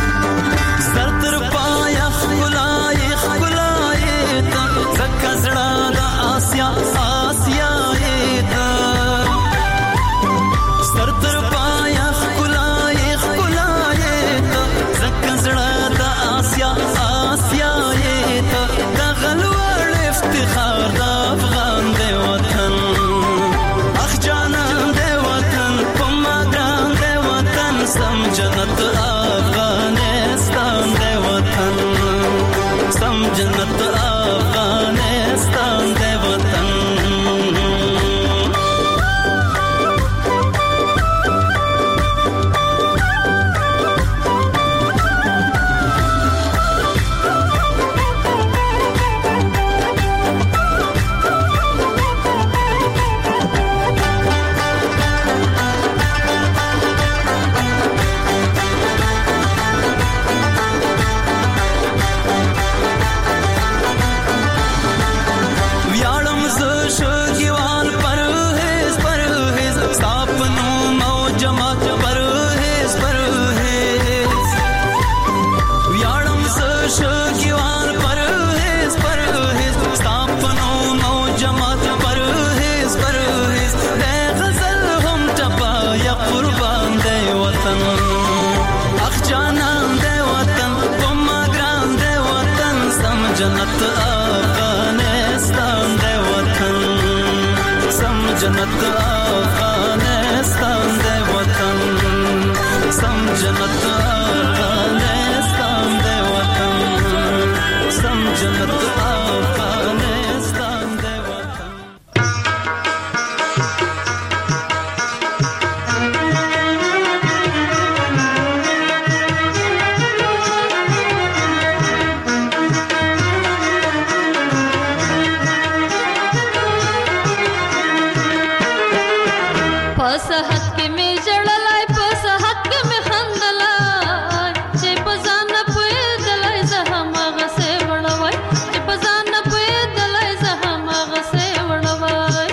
Speaker 25: زړه
Speaker 17: افغانستان دی وطن سم جنت افغانستان دی وطن سم جنت افغانستان دی وطن سم جنت افغانستان دی وطن
Speaker 3: صحت کې می جړلای په صحت کې می خندلای چې په ځان نه پوهېدلای زه هماغه سې وړوای چې په ځان نه پوهېدلای زه هماغه سې وړوای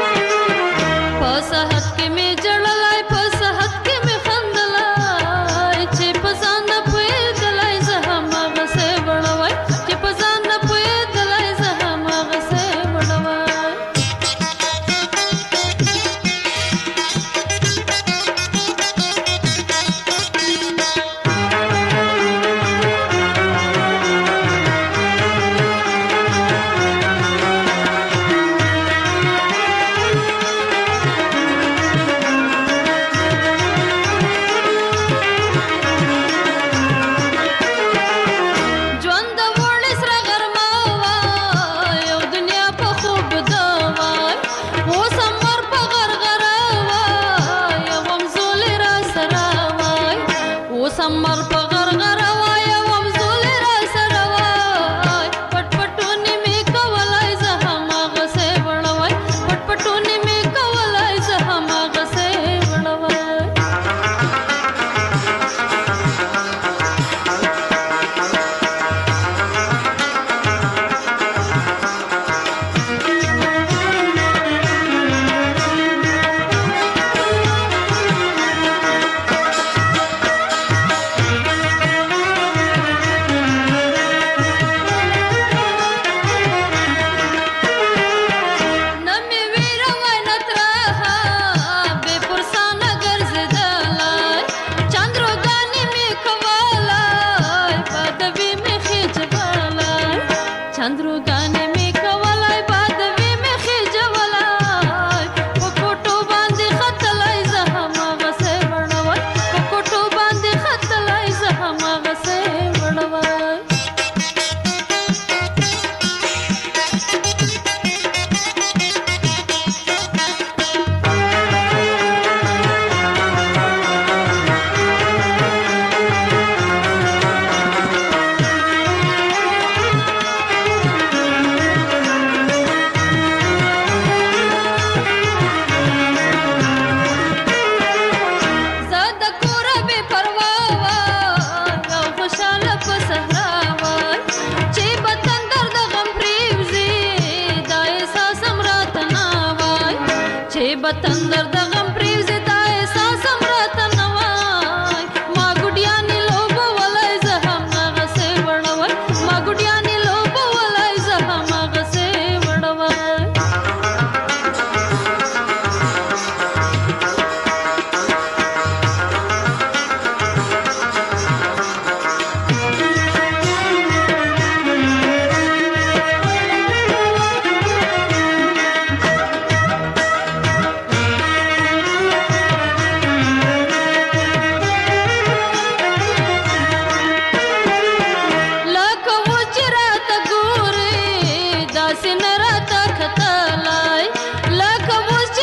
Speaker 3: په صحت کې می جړلای په صحت کې می خندلای چې په ځان نه پوهېدلای زه هماغه سې وړوای چې په ځان نه پوهېدلای زه هماغه سې وړوای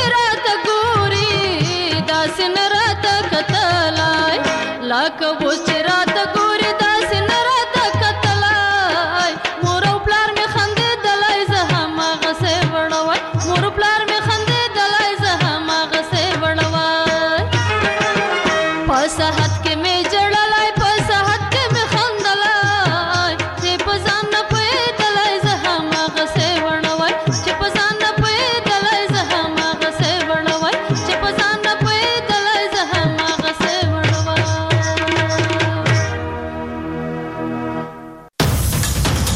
Speaker 5: like a was